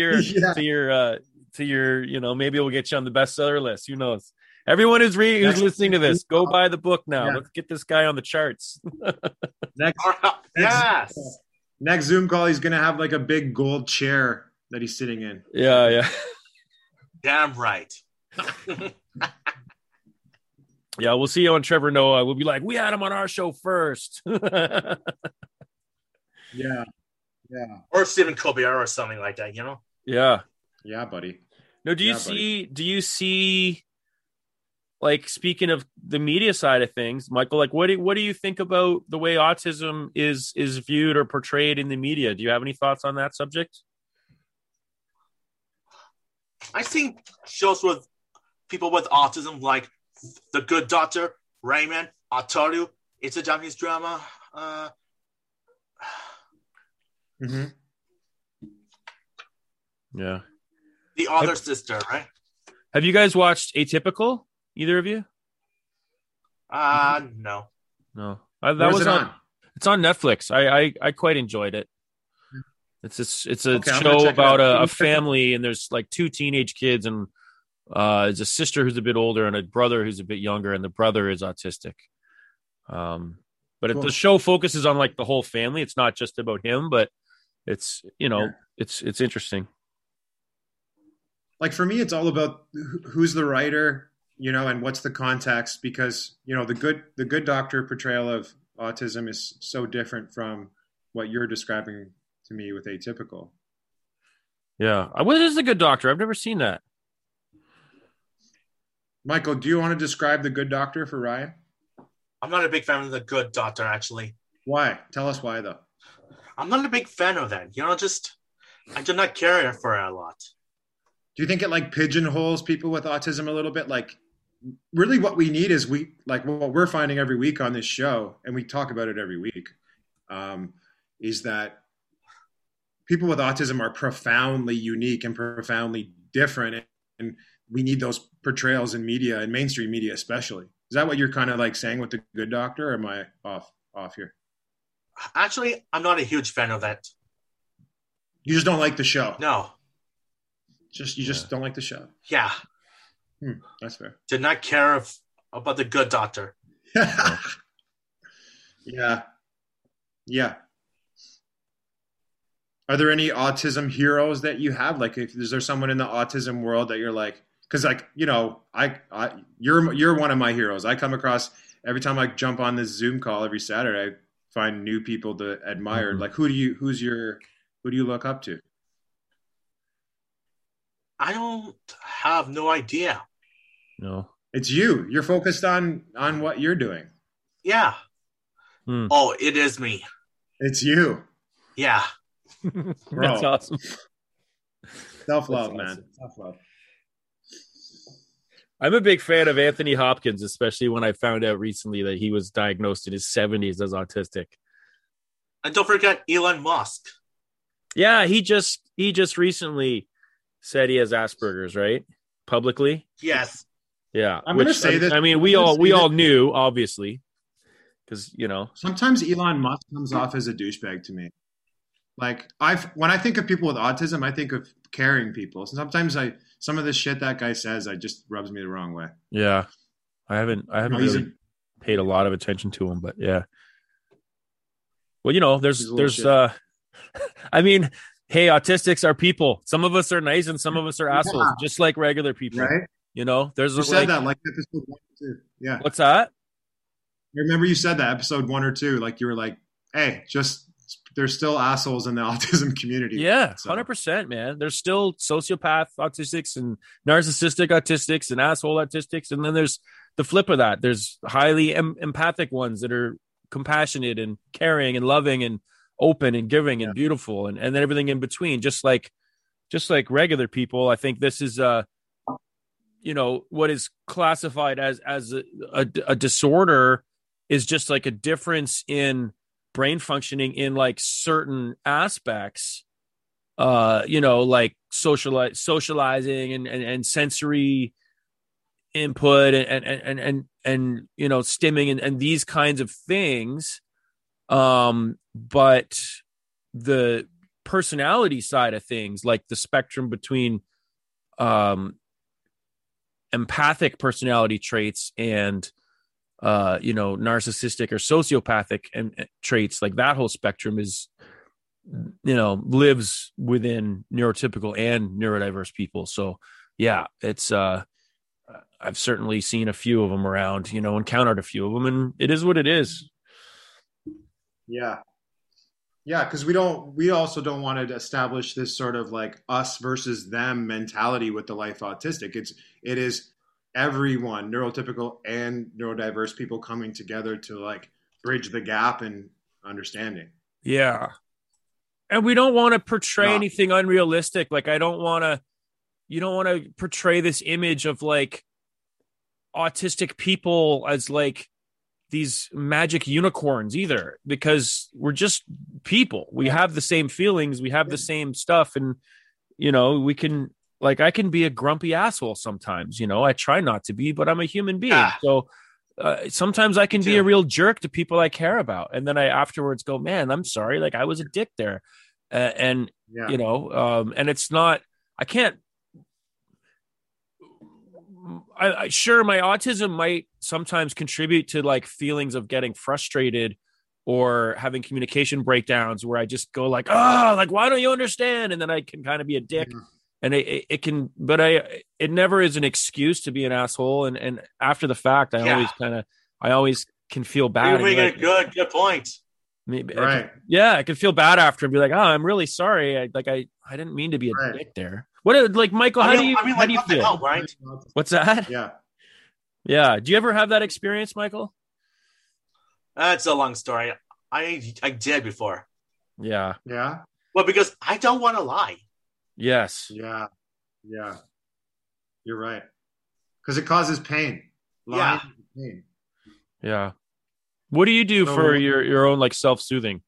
Speaker 5: your maybe we'll get you on the bestseller list. Who knows? Everyone who's listening to this, go buy the book now. Yeah. Let's get this guy on the charts.
Speaker 6: Next Zoom call, he's gonna have like a big gold chair that he's sitting in.
Speaker 5: Yeah.
Speaker 7: Damn right.
Speaker 5: Yeah, we'll see you on Trevor Noah. We'll be like, we had him on our show first.
Speaker 6: Yeah.
Speaker 7: Or Stephen Colbert or something like that, you know?
Speaker 5: Yeah.
Speaker 6: Yeah, buddy.
Speaker 5: No, do you see, like, speaking of the media side of things, Michael, like, what do you think about the way autism is viewed or portrayed in the media? Do you have any thoughts on that subject?
Speaker 7: I think shows with people with autism, like The Good Doctor, Rayman, Ataru, it's a Japanese drama.
Speaker 6: Mm-hmm.
Speaker 5: Yeah.
Speaker 7: The Other Sister, right?
Speaker 5: Have you guys watched Atypical? Either of you?
Speaker 7: No.
Speaker 5: No.
Speaker 6: Where's it on?
Speaker 5: It's on Netflix. I quite enjoyed it. It's a show about a family, and there's like two teenage kids, and there's a sister who's a bit older and a brother who's a bit younger, and the brother is autistic. But the show focuses on like the whole family. It's not just about him, but it's it's interesting.
Speaker 6: Like for me, it's all about who's the writer, and what's the context, because the good doctor portrayal of autism is so different from what you're describing to me with Atypical.
Speaker 5: Yeah, what is The Good Doctor? I've never seen that.
Speaker 6: Michael, do you want to describe The Good Doctor for Ryan?
Speaker 7: I'm not a big fan of The Good Doctor, actually.
Speaker 6: Why? Tell us why, though.
Speaker 7: I'm not a big fan of that. I do not care for it a lot.
Speaker 6: Do you think it like pigeonholes people with autism a little bit? Like, really what we need is what we're finding every week on this show, and we talk about it every week, is that people with autism are profoundly unique and profoundly different, and we need those portrayals in media and mainstream media especially. Is that what you're kind of like saying with The Good Doctor, or am I off here?
Speaker 7: Actually, I'm not a huge fan of that.
Speaker 6: You just don't like the show?
Speaker 7: No.
Speaker 6: You just don't like the show?
Speaker 7: Yeah.
Speaker 6: That's fair.
Speaker 7: Did not care about The Good Doctor.
Speaker 6: Yeah. Are there any autism heroes that you have? Like, is there someone in the autism world that you're like because like, you know, you're one of my heroes. I come across every time I jump on this Zoom call every Saturday, I find new people to admire. Like, who do you look up to?
Speaker 7: I don't have no idea.
Speaker 5: No.
Speaker 6: It's you. You're focused on what you're doing.
Speaker 7: Yeah. Oh, it is me.
Speaker 6: It's you.
Speaker 7: Yeah.
Speaker 5: That's awesome.
Speaker 6: Self-love, man. Self-love.
Speaker 5: I'm a big fan of Anthony Hopkins, especially when I found out recently that he was diagnosed in his 70s as autistic.
Speaker 7: And don't forget Elon Musk.
Speaker 5: Yeah, he just recently said he has Asperger's, right? Publicly.
Speaker 7: Yes.
Speaker 5: Yeah.
Speaker 6: I'm going to say this.
Speaker 5: I mean, we all knew, obviously, because, you know.
Speaker 6: Sometimes Elon Musk comes off as a douchebag to me. Like, when I think of people with autism, I think of caring people. Sometimes some of the shit that guy says, just rubs me the wrong way.
Speaker 5: Yeah. I haven't really paid a lot of attention to him, but yeah. Well, you know, there's I mean, hey, autistics are people. Some of us are nice and some of us are assholes, just like regular people. Right? You know,
Speaker 6: you said that like episode 1 or 2. Yeah.
Speaker 5: What's that?
Speaker 6: I remember you said that episode 1 or 2. Like you were like, hey, there's still assholes in the autism community.
Speaker 5: Yeah, 100%, man. There's still sociopath autistics and narcissistic autistics and asshole autistics. And then there's the flip of that. There's highly empathic ones that are compassionate and caring and loving and open and giving and beautiful and then everything in between. Just like regular people, I think this is you know, what is classified as a disorder is just like a difference in brain functioning in like certain aspects, you know, like socializing and sensory input and you know, stimming and these kinds of things. But the personality side of things, like the spectrum between empathic personality traits and you know, narcissistic or sociopathic and traits, like that whole spectrum is, you know, lives within neurotypical and neurodiverse people. So yeah, it's I've certainly seen a few of them around, you know, encountered a few of them, and it is what it is.
Speaker 6: Yeah. Yeah, because we also don't want to establish this sort of like us versus them mentality with the life autistic. It is everyone, neurotypical and neurodiverse people coming together to like bridge the gap in understanding.
Speaker 5: Yeah. And we don't want to portray anything unrealistic. Like you don't want to portray this image of like autistic people as like these magic unicorns either, because we're just people. We have the same feelings, we have the same stuff, and you know, we can, like, I can be a grumpy asshole sometimes, you know. I try not to be, but I'm a human being. So sometimes I can be a real jerk to people I care about, and then I afterwards go, man, I'm sorry, like I was a dick there. You know, and it's not, I can't, I sure my autism might sometimes contribute to like feelings of getting frustrated or having communication breakdowns where I just go like, oh, like, why don't you understand? And then I can kind of be a dick. And it can, but it never is an excuse to be an asshole. And after the fact, I always can feel bad.
Speaker 7: You're making a good point.
Speaker 5: Maybe,
Speaker 6: right.
Speaker 5: I can feel bad after and be like, oh, I'm really sorry. I didn't mean to be a dick there. What, like, Michael, how do you feel?
Speaker 7: Out, right?
Speaker 5: What's that?
Speaker 6: Yeah.
Speaker 5: Yeah. Do you ever have that experience, Michael?
Speaker 7: That's a long story. I did before.
Speaker 5: Yeah.
Speaker 6: Yeah.
Speaker 7: Well, because I don't want to lie.
Speaker 5: Yes.
Speaker 6: Yeah. Yeah. You're right. Because it causes pain. Lying is pain.
Speaker 5: Yeah. What do you do for your own like self-soothing?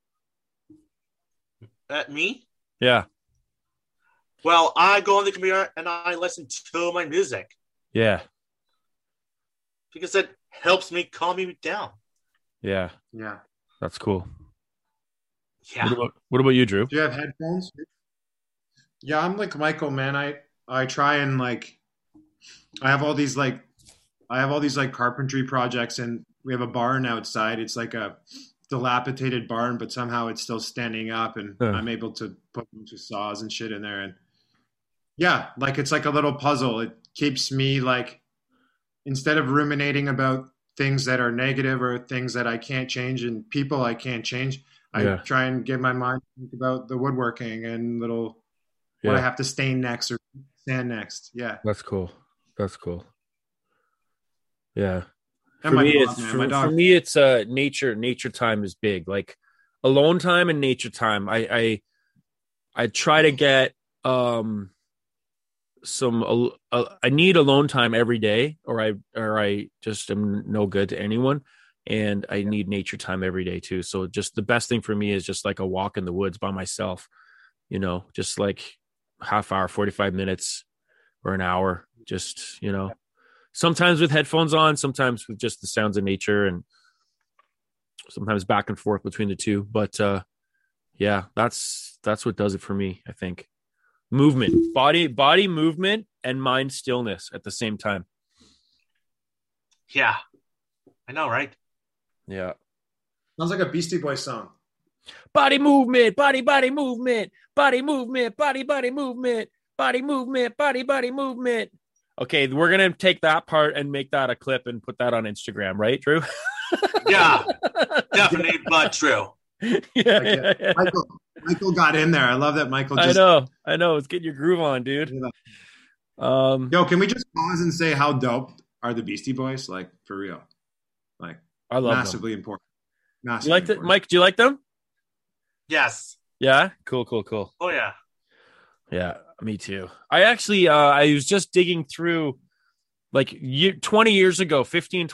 Speaker 7: Me?
Speaker 5: Yeah.
Speaker 7: Well, I go on the computer and I listen to my music.
Speaker 5: Yeah.
Speaker 7: Because it helps me calm me down.
Speaker 5: Yeah.
Speaker 6: Yeah.
Speaker 5: That's cool.
Speaker 7: Yeah.
Speaker 5: What about you, Drew?
Speaker 6: Do you have headphones? Yeah, I'm like Michael, man. I try and like, I have all these like carpentry projects, and we have a barn outside. It's like a dilapidated barn, but somehow it's still standing up, and I'm able to put a bunch of saws and shit in there. And yeah, like it's like a little puzzle. keeps me like, instead of ruminating about things that are negative or things that I can't change and people I can't change, I try and get my mind to think about the woodworking and what I have to stain next or sand next. Yeah.
Speaker 5: That's cool. Yeah.
Speaker 6: And
Speaker 5: for me, it's nature time is big. Like alone time and nature time. I try to get I need alone time every day, or I just am no good to anyone, and I need nature time every day too. So just the best thing for me is just like a walk in the woods by myself, just like half hour, 45 minutes or an hour, just, sometimes with headphones on, sometimes with just the sounds of nature, and sometimes back and forth between the two. But yeah, that's what does it for me, I think. Movement, body movement, and mind stillness at the same time.
Speaker 7: Yeah, I know, right?
Speaker 5: Yeah.
Speaker 6: Sounds like a Beastie Boys song.
Speaker 5: Body movement, body movement, body movement, body movement, body movement, body movement. Okay, we're going to take that part and make that a clip and put that on Instagram, right, Drew?
Speaker 7: Yeah, definitely, but true.
Speaker 5: Yeah.
Speaker 6: Michael got in there. I love that Michael
Speaker 5: I know. It's getting your groove on, dude.
Speaker 6: Yo, can we just pause and say how dope are the Beastie Boys? Like, for real. Like,
Speaker 5: I love
Speaker 6: massively
Speaker 5: them.
Speaker 6: important.
Speaker 5: You like that, Mike? Do you like them?
Speaker 7: Yes.
Speaker 5: Yeah? Cool.
Speaker 7: Oh, yeah.
Speaker 5: Yeah, me too. I actually, I was just digging through, like 20 years ago,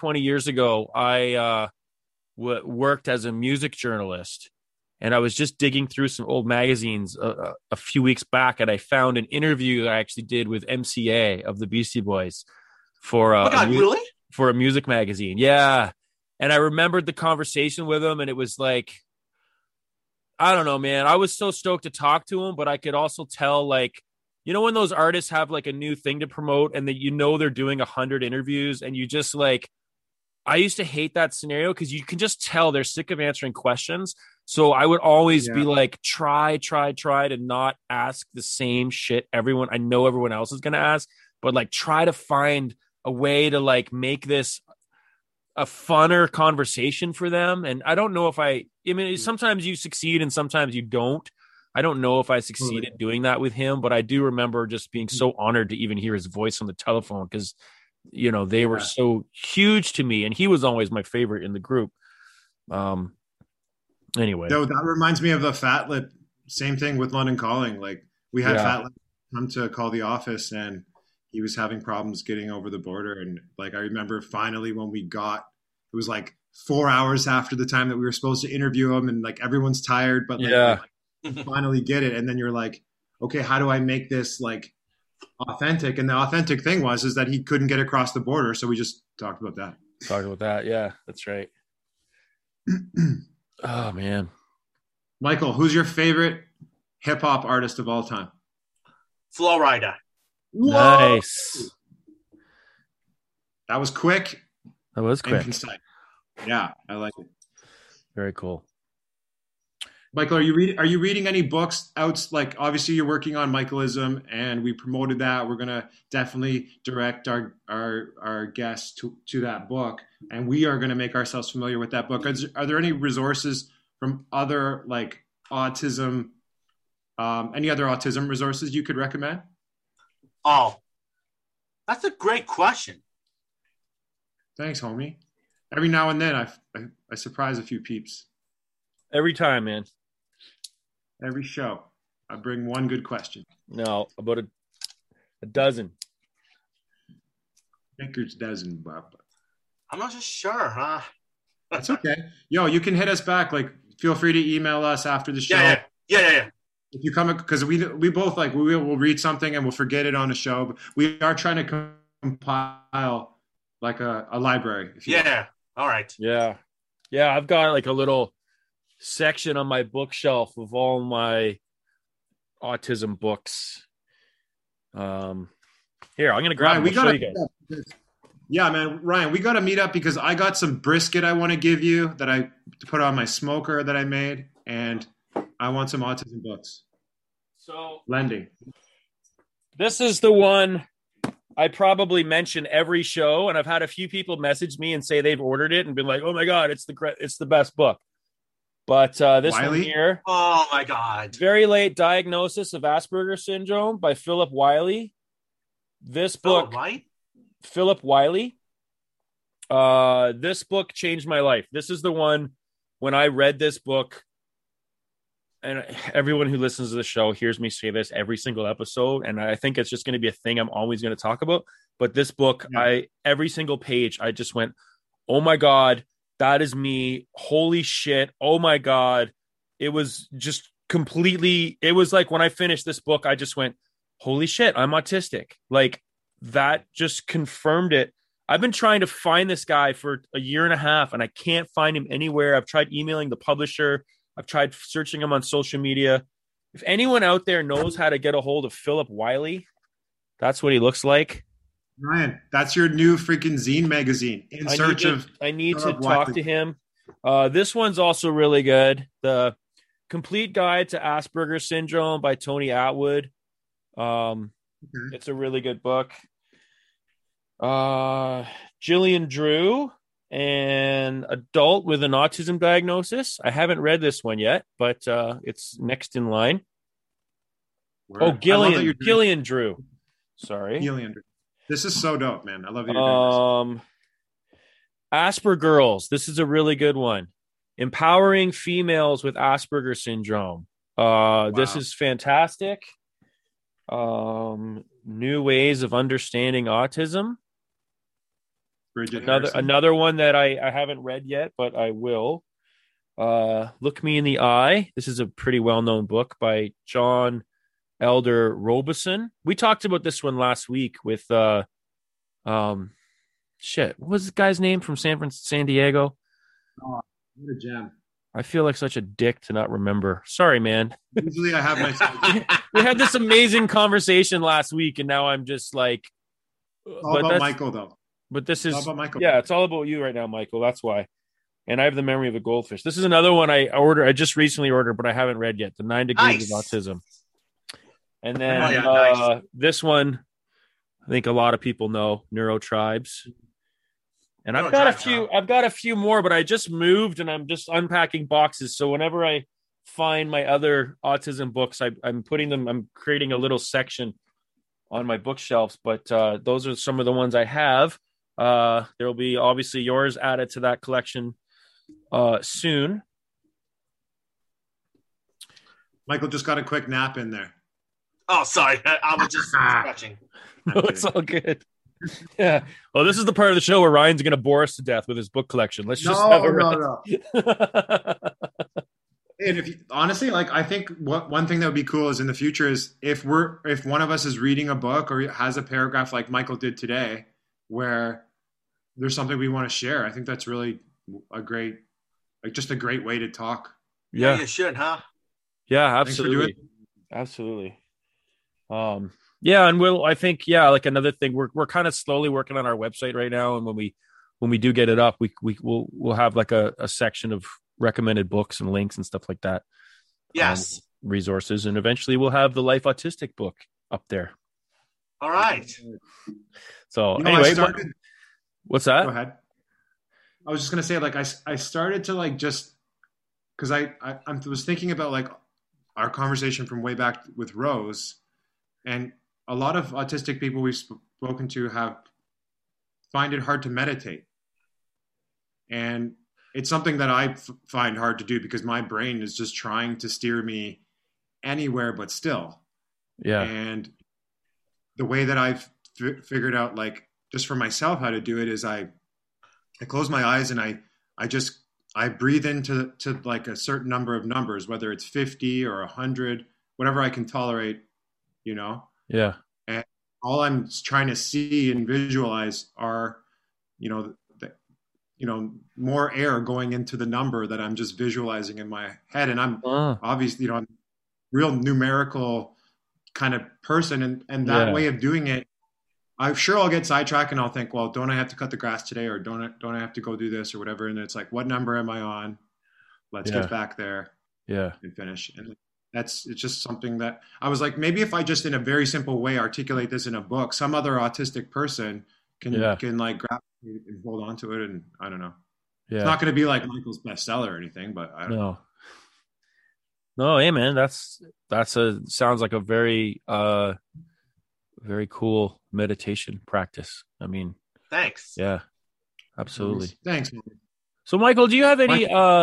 Speaker 5: I worked as a music journalist, and I was just digging through some old magazines a few weeks back, and I found an interview that I actually did with MCA of the Beastie Boys for
Speaker 7: really?
Speaker 5: For a music magazine. Yeah. And I remembered the conversation with him, and it was like, I don't know, man. I was so stoked to talk to him, but I could also tell, like, when those artists have like a new thing to promote and that they're doing 100 interviews, and you just like, I used to hate that scenario because you can just tell they're sick of answering questions. So I would always be like, try to not ask the same shit I know everyone else is going to ask, but like try to find a way to like make this a funner conversation for them. And I don't know if sometimes you succeed and sometimes you don't. I don't know if I succeeded doing that with him, but I do remember just being so honored to even hear his voice on the telephone because, they were so huge to me, and he was always my favorite in the group. Anyway.
Speaker 6: No, that reminds me of the Fat Lip. Same thing with London Calling. Like, we had Fat Lip come to call the office, and he was having problems getting over the border. And like, I remember finally when it was like 4 hours after the time that we were supposed to interview him, and like everyone's tired, but like, finally get it. And then you're like, okay, how do I make this like authentic? And the authentic thing is that he couldn't get across the border. So we just talked about that.
Speaker 5: Yeah, that's right. Oh man.
Speaker 6: Michael, who's your favorite hip hop artist of all time?
Speaker 7: Flo Rida.
Speaker 5: Nice.
Speaker 6: That was quick.
Speaker 5: And
Speaker 6: concise. Yeah, I like it.
Speaker 5: Very cool.
Speaker 6: Michael, are you reading any books out? Like, obviously you're working on Michaelism, and we promoted that. We're going to definitely direct our guests to that book, and we are going to make ourselves familiar with that book. Are there any resources from other like autism, any other autism resources you could recommend?
Speaker 7: Oh, that's a great question.
Speaker 6: Thanks, homie. Every now and then I surprise a few peeps.
Speaker 5: Every time, man.
Speaker 6: Every show, I bring one good question.
Speaker 5: No, about a dozen.
Speaker 6: Baker's dozen, Bob.
Speaker 7: I'm not just sure, huh?
Speaker 6: That's okay. Yo, you can hit us back. Like, feel free to email us after the show.
Speaker 7: Yeah.
Speaker 6: If you come, because we both like we'll read something and we'll forget it on the show. But we are trying to compile like a library. If you
Speaker 7: will. All right.
Speaker 5: Yeah. I've got like a little section on my bookshelf of all my autism books. Here, I'm gonna grab them. Show you guys.
Speaker 6: Yeah, man, Ryan, we got to meet up because I got some brisket I want to give you that I put on my smoker that I made, and I want some autism books.
Speaker 5: So
Speaker 6: lending.
Speaker 5: This is the one I probably mention every show, and I've had a few people message me and say they've ordered it and been like, "Oh my god, it's the best book." But this one
Speaker 6: Wiley?
Speaker 5: here,
Speaker 7: Oh my God.
Speaker 5: Very Late Diagnosis of Asperger's Syndrome by Philip Wiley. This book,
Speaker 7: Right?
Speaker 5: Philip Wiley. This book changed my life. This is the one when I read this book, and everyone who listens to the show hears me say this every single episode, and I think it's just going to be a thing I'm always going to talk about. But this book, every single page, I just went, "Oh my god, that is me! Holy shit! Oh my god!" It was just completely. It was like when I finished this book, I just went, "Holy shit! I'm autistic!" Like that just confirmed it. I've been trying to find this guy for a year and a half, and I can't find him anywhere. I've tried emailing the publisher. I've tried searching him on social media. If anyone out there knows how to get a hold of Philip Wiley, that's what he looks like.
Speaker 6: Ryan, that's your new freaking zine magazine.
Speaker 5: I need to talk to him. This one's also really good. The Complete Guide to Asperger's Syndrome by Tony Atwood. It's a really good book. Jillian Drew, an adult with an autism diagnosis. I haven't read this one yet, but it's next in line. Gillian Drew. Sorry.
Speaker 6: Gillian Drew. This is so dope, man. I love that you're doing this.
Speaker 5: Aspergirls. This is a really good one. Empowering females with Asperger's syndrome. This is fantastic. New ways of understanding autism. Another one that I haven't read yet, but I will. Look Me in the Eye. This is a pretty well-known book by John Elder Robison. We talked about this one last week with what was the guy's name from San Diego?
Speaker 6: Oh, what a gem.
Speaker 5: I feel like such a dick to not remember. Sorry, man.
Speaker 6: Usually I have my
Speaker 5: We had this amazing conversation last week, and now I'm just like
Speaker 6: all about Michael though.
Speaker 5: But this is
Speaker 6: all about Michael.
Speaker 5: Yeah, it's all about you right now, Michael. That's why. And I have the memory of a goldfish. This is another one I just recently ordered, but I haven't read yet. The 9 Degrees of Autism. And then this one, I think a lot of people know, Neurotribes. And I've got a few more, but I just moved and I'm just unpacking boxes. So whenever I find my other autism books, I'm creating a little section on my bookshelves, but those are some of the ones I have. There will be obviously yours added to that collection soon.
Speaker 6: Michael just got a quick nap in there.
Speaker 7: Oh, sorry. I was just scratching.
Speaker 5: No, it's all good. Yeah. Well, this is the part of the show where Ryan's going to bore us to death with his book collection. Let's just
Speaker 6: no. And honestly, like I think one thing that would be cool is in the future is if one of us is reading a book or has a paragraph like Michael did today, where there's something we want to share. I think that's really a great way to talk.
Speaker 7: Yeah, you should, huh?
Speaker 5: Yeah, absolutely. Absolutely. Yeah, and I think like another thing, we're kind of slowly working on our website right now, and when we do get it up, we'll have like a section of recommended books and links and stuff like that.
Speaker 7: Yes.
Speaker 5: Resources, and eventually we'll have the Life Autistic book up there.
Speaker 7: All right.
Speaker 5: So anyway, what's that?
Speaker 6: Go ahead. I was just gonna say, like I started to like just because I was thinking about like our conversation from way back with Rose, and a lot of autistic people we've spoken to find it hard to meditate, and it's something that I find hard to do because my brain is just trying to steer me anywhere but still.
Speaker 5: Yeah.
Speaker 6: And the way that I've figured out, like just for myself, how to do it is I close my eyes and I breathe into like a certain number of numbers, whether it's 50 or 100, whatever I can tolerate, you know?
Speaker 5: Yeah.
Speaker 6: And all I'm trying to see and visualize are, more air going into the number that I'm just visualizing in my head. And I'm obviously, I'm a real numerical kind of person. And that way of doing it, I'm sure I'll get sidetracked and I'll think, well, don't I have to cut the grass today? Or don't I have to go do this or whatever? And it's like, what number am I on? Let's get back there.
Speaker 5: Yeah.
Speaker 6: And finish. And It's just something that I was like, maybe if I just in a very simple way articulate this in a book, some other autistic person can like grab it and hold on to it. And I don't know. Yeah. It's not going to be like Michael's bestseller or anything, but I don't know.
Speaker 5: No, hey man, sounds like a very very cool meditation practice. I mean,
Speaker 7: thanks.
Speaker 5: Yeah, absolutely.
Speaker 6: Thanks.
Speaker 5: So, Michael, do you have any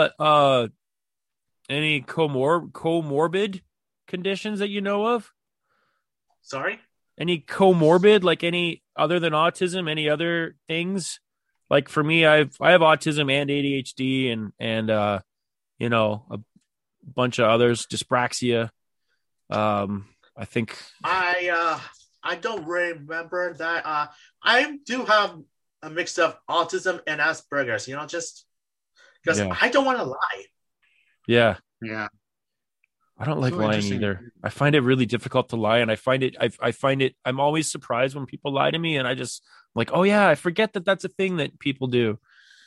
Speaker 5: comorbid conditions that you know of?
Speaker 7: Sorry?
Speaker 5: Any comorbid, like any other than autism, any other things? Like for me, I have autism and ADHD and you know, a bunch of others, dyspraxia. I think
Speaker 7: I don't remember that. I do have a mix of autism and Asperger's, you know, just because I don't want to lie.
Speaker 5: Yeah.
Speaker 6: Yeah.
Speaker 5: I don't like lying either. I find it really difficult to lie, and I find it. I'm always surprised when people lie to me, and I just like, oh yeah, I forget that that's a thing that people do.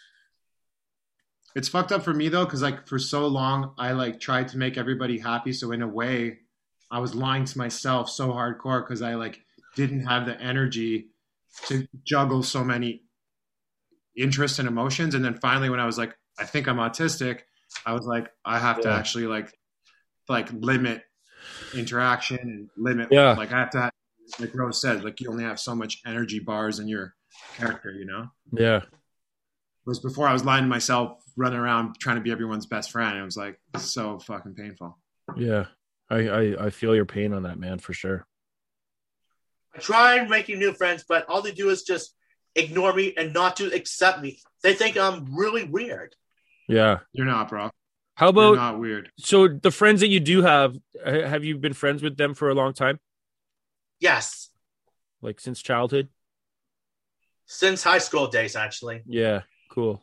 Speaker 6: It's fucked up for me though, because like for so long I like tried to make everybody happy. So in a way, I was lying to myself so hardcore because I like didn't have the energy to juggle so many interests and emotions. And then finally, when I was like, I think I'm autistic, I was like, I have to actually like limit interaction and limit. Like I have to, like Rose said, like you only have so much energy bars in your character, you know?
Speaker 5: Yeah.
Speaker 6: Whereas before I was lying to myself, running around trying to be everyone's best friend. It was like so fucking painful.
Speaker 5: Yeah. I feel your pain on that, man, for sure.
Speaker 7: I try making new friends, but all they do is just ignore me and not to accept me. They think I'm really weird.
Speaker 5: Yeah.
Speaker 6: You're not, bro.
Speaker 5: How about,
Speaker 6: you're not weird.
Speaker 5: So the friends that you do have you been friends with them for a long time?
Speaker 7: Yes.
Speaker 5: Like since childhood?
Speaker 7: Since high school days, actually.
Speaker 5: Yeah. Cool.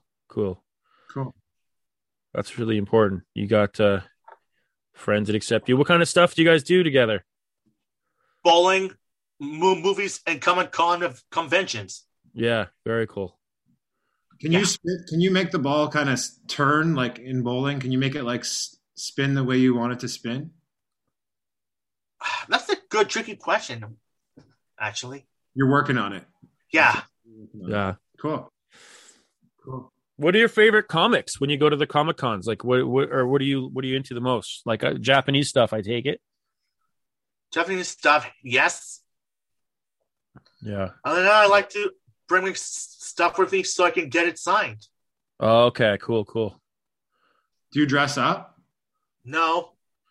Speaker 5: That's really important. You got friends that accept you. What kind of stuff do you guys do together?
Speaker 7: Bowling, movies, and Comic-Con conventions.
Speaker 5: Yeah, very cool.
Speaker 6: Can you make the ball kind of turn like in bowling? Can you make it like spin the way you want it to spin?
Speaker 7: That's a good, tricky question, actually.
Speaker 6: You're working on it.
Speaker 7: Yeah.
Speaker 5: Yeah.
Speaker 6: Cool.
Speaker 5: What are your favorite comics when you go to the Comic Cons? Like, what are you into the most? Like Japanese stuff, I take it.
Speaker 7: Japanese stuff, yes.
Speaker 5: Yeah.
Speaker 7: Other than that, I like to bring me stuff with me so I can get it signed.
Speaker 5: Oh, okay, cool.
Speaker 6: Do you dress up?
Speaker 7: No.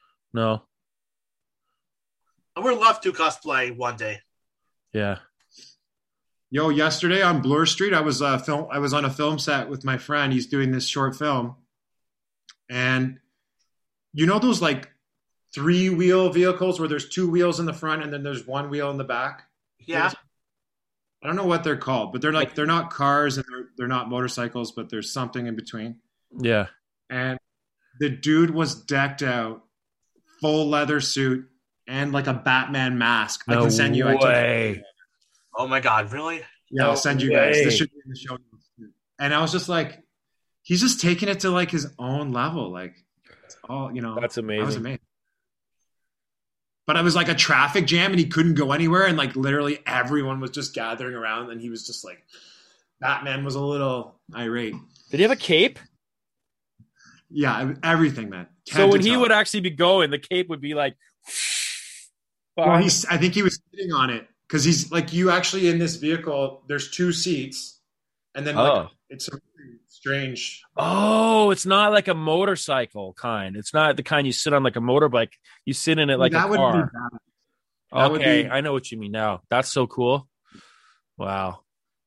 Speaker 7: I would love to cosplay one day.
Speaker 5: Yeah.
Speaker 6: Yo, yesterday on Bloor Street, I was on a film set with my friend. He's doing this short film. And you know those like 3-wheel vehicles where there's 2 wheels in the front and then there's 1 wheel in the back?
Speaker 7: Yeah.
Speaker 6: I don't know what they're called, but they're not cars and they're not motorcycles, but there's something in between.
Speaker 5: Yeah.
Speaker 6: And the dude was decked out, full leather suit and like a Batman mask. I can send you.
Speaker 7: Oh my God, really?
Speaker 6: Yeah, I'll send you guys. This should be in the show notes. And I was just like, he's just taking it to like his own level. Like, it's all, you know.
Speaker 5: That's amazing.
Speaker 6: That was amazing. But it was like a traffic jam and he couldn't go anywhere. And like literally everyone was just gathering around and he was just like, Batman was a little irate.
Speaker 5: Did he have a cape?
Speaker 6: Yeah, everything, man.
Speaker 5: So when he would actually be going, the cape would be like.
Speaker 6: Well, I think he was sitting on it. Because he's like, you actually in this vehicle, there's 2 seats. And then like, it's a really strange.
Speaker 5: Oh, it's not like a motorcycle kind. It's not the kind you sit on like a motorbike. You sit in it like a car. Okay, I know what you mean now. That's so cool. Wow.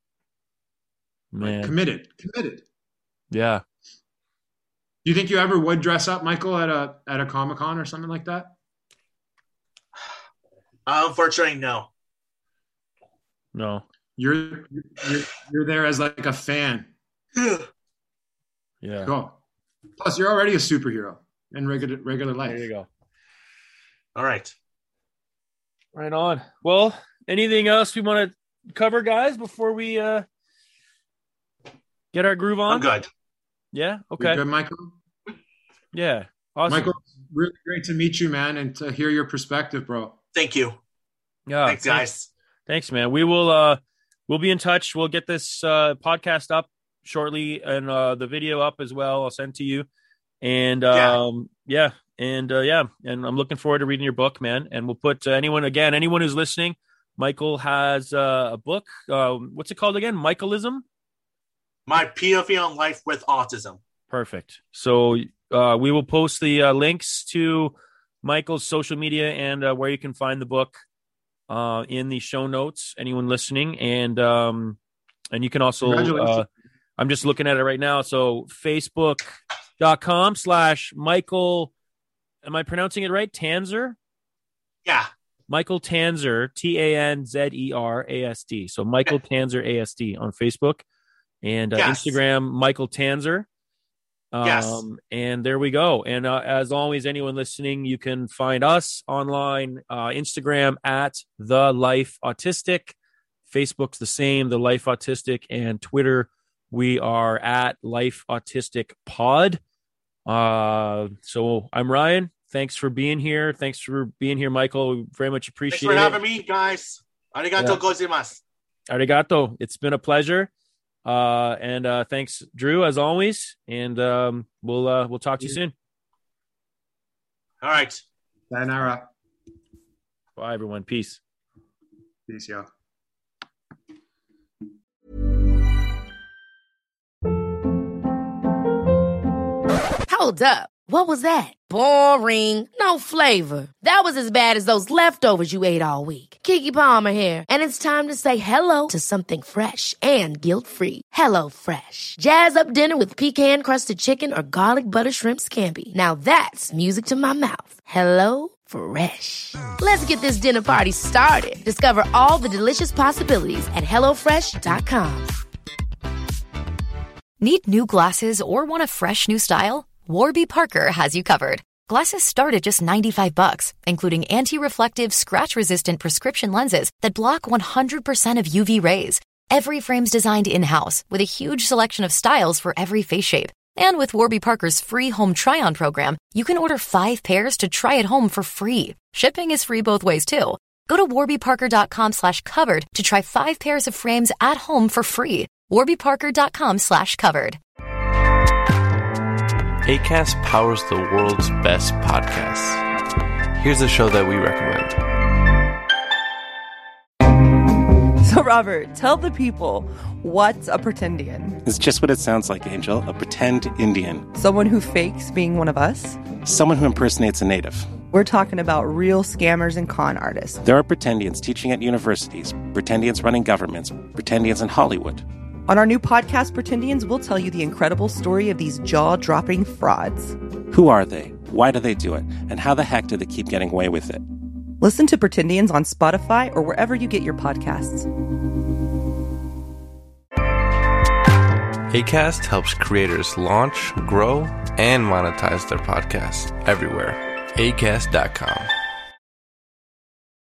Speaker 5: Man.
Speaker 6: Like, committed.
Speaker 5: Yeah.
Speaker 6: Do you think you ever would dress up, Michael, at a Comic-Con or something like that?
Speaker 7: Unfortunately, no.
Speaker 5: No.
Speaker 6: You're there as like a fan.
Speaker 5: Yeah.
Speaker 6: Cool. Plus, you're already a superhero in regular life.
Speaker 5: There you go.
Speaker 7: All right.
Speaker 5: Right on. Well, anything else we want to cover, guys, before we get our groove on?
Speaker 7: I'm good.
Speaker 5: Yeah. Okay.
Speaker 6: You good, Michael?
Speaker 5: Yeah. Awesome.
Speaker 6: Michael, really great to meet you, man, and to hear your perspective, bro.
Speaker 7: Thank you.
Speaker 5: Yeah.
Speaker 7: Thanks, guys.
Speaker 5: Thanks, man. We will we'll be in touch. We'll get this podcast up shortly and the video up as well. I'll send to you. And and I'm looking forward to reading your book, man. And we'll put anyone who's listening, Michael has a book. What's it called again? Michaelism?
Speaker 7: My POV on life with autism.
Speaker 5: Perfect. So we will post the links to Michael's social media and where you can find the book in the show notes. Anyone listening, and you can also. I'm just looking at it right now. So Facebook.com/Michael. Am I pronouncing it right? Tanzer?
Speaker 7: Yeah.
Speaker 5: Michael Tanzer, TANZERASD. So Michael Tanzer ASD on Facebook and Instagram, Michael Tanzer. And there we go. And as always, anyone listening, you can find us online, Instagram at The Life Autistic. Facebook's the same, The Life Autistic, and Twitter, we are at Life Autistic Pod. So I'm Ryan. Thanks for being here. Thanks for being here, Michael. We very much appreciate it.
Speaker 7: Thanks for having me, guys. Arigato gozaimasu.
Speaker 5: Arigato. It's been a pleasure. And thanks, Drew, as always. And we'll talk to you soon.
Speaker 7: All right.
Speaker 6: Sayonara.
Speaker 5: Bye, everyone. Peace.
Speaker 6: Peace, yo.
Speaker 2: Hold up. What was that? Boring. No flavor. That was as bad as those leftovers you ate all week. Keke Palmer here. And it's time to say hello to something fresh and guilt-free. Hello Fresh. Jazz up dinner with pecan-crusted chicken or garlic butter shrimp scampi. Now that's music to my mouth. Hello Fresh. Let's get this dinner party started. Discover all the delicious possibilities at HelloFresh.com.
Speaker 8: Need new glasses or want a fresh new style? Warby Parker has you covered. Glasses start at just $95, including anti-reflective, scratch-resistant prescription lenses that block 100% of UV rays. Every frame's designed in-house with a huge selection of styles for every face shape. And with Warby Parker's free home try-on program, you can order 5 pairs to try at home for free. Shipping is free both ways, too. Go to warbyparker.com/covered to try 5 pairs of frames at home for free. warbyparker.com/covered.
Speaker 9: Acast powers the world's best podcasts. Here's a show that we recommend.
Speaker 10: So, Robert, tell the people, what's a pretendian?
Speaker 11: It's just what it sounds like, Angel. A pretend Indian.
Speaker 10: Someone who fakes being one of us?
Speaker 11: Someone who impersonates a native.
Speaker 10: We're talking about real scammers and con artists.
Speaker 11: There are pretendians teaching at universities, pretendians running governments, pretendians in Hollywood.
Speaker 10: On our new podcast, Pretendians, we'll tell you the incredible story of these jaw-dropping frauds.
Speaker 11: Who are they? Why do they do it? And how the heck do they keep getting away with it?
Speaker 10: Listen to Pretendians on Spotify or wherever you get your podcasts.
Speaker 9: Acast helps creators launch, grow, and monetize their podcasts everywhere. Acast.com.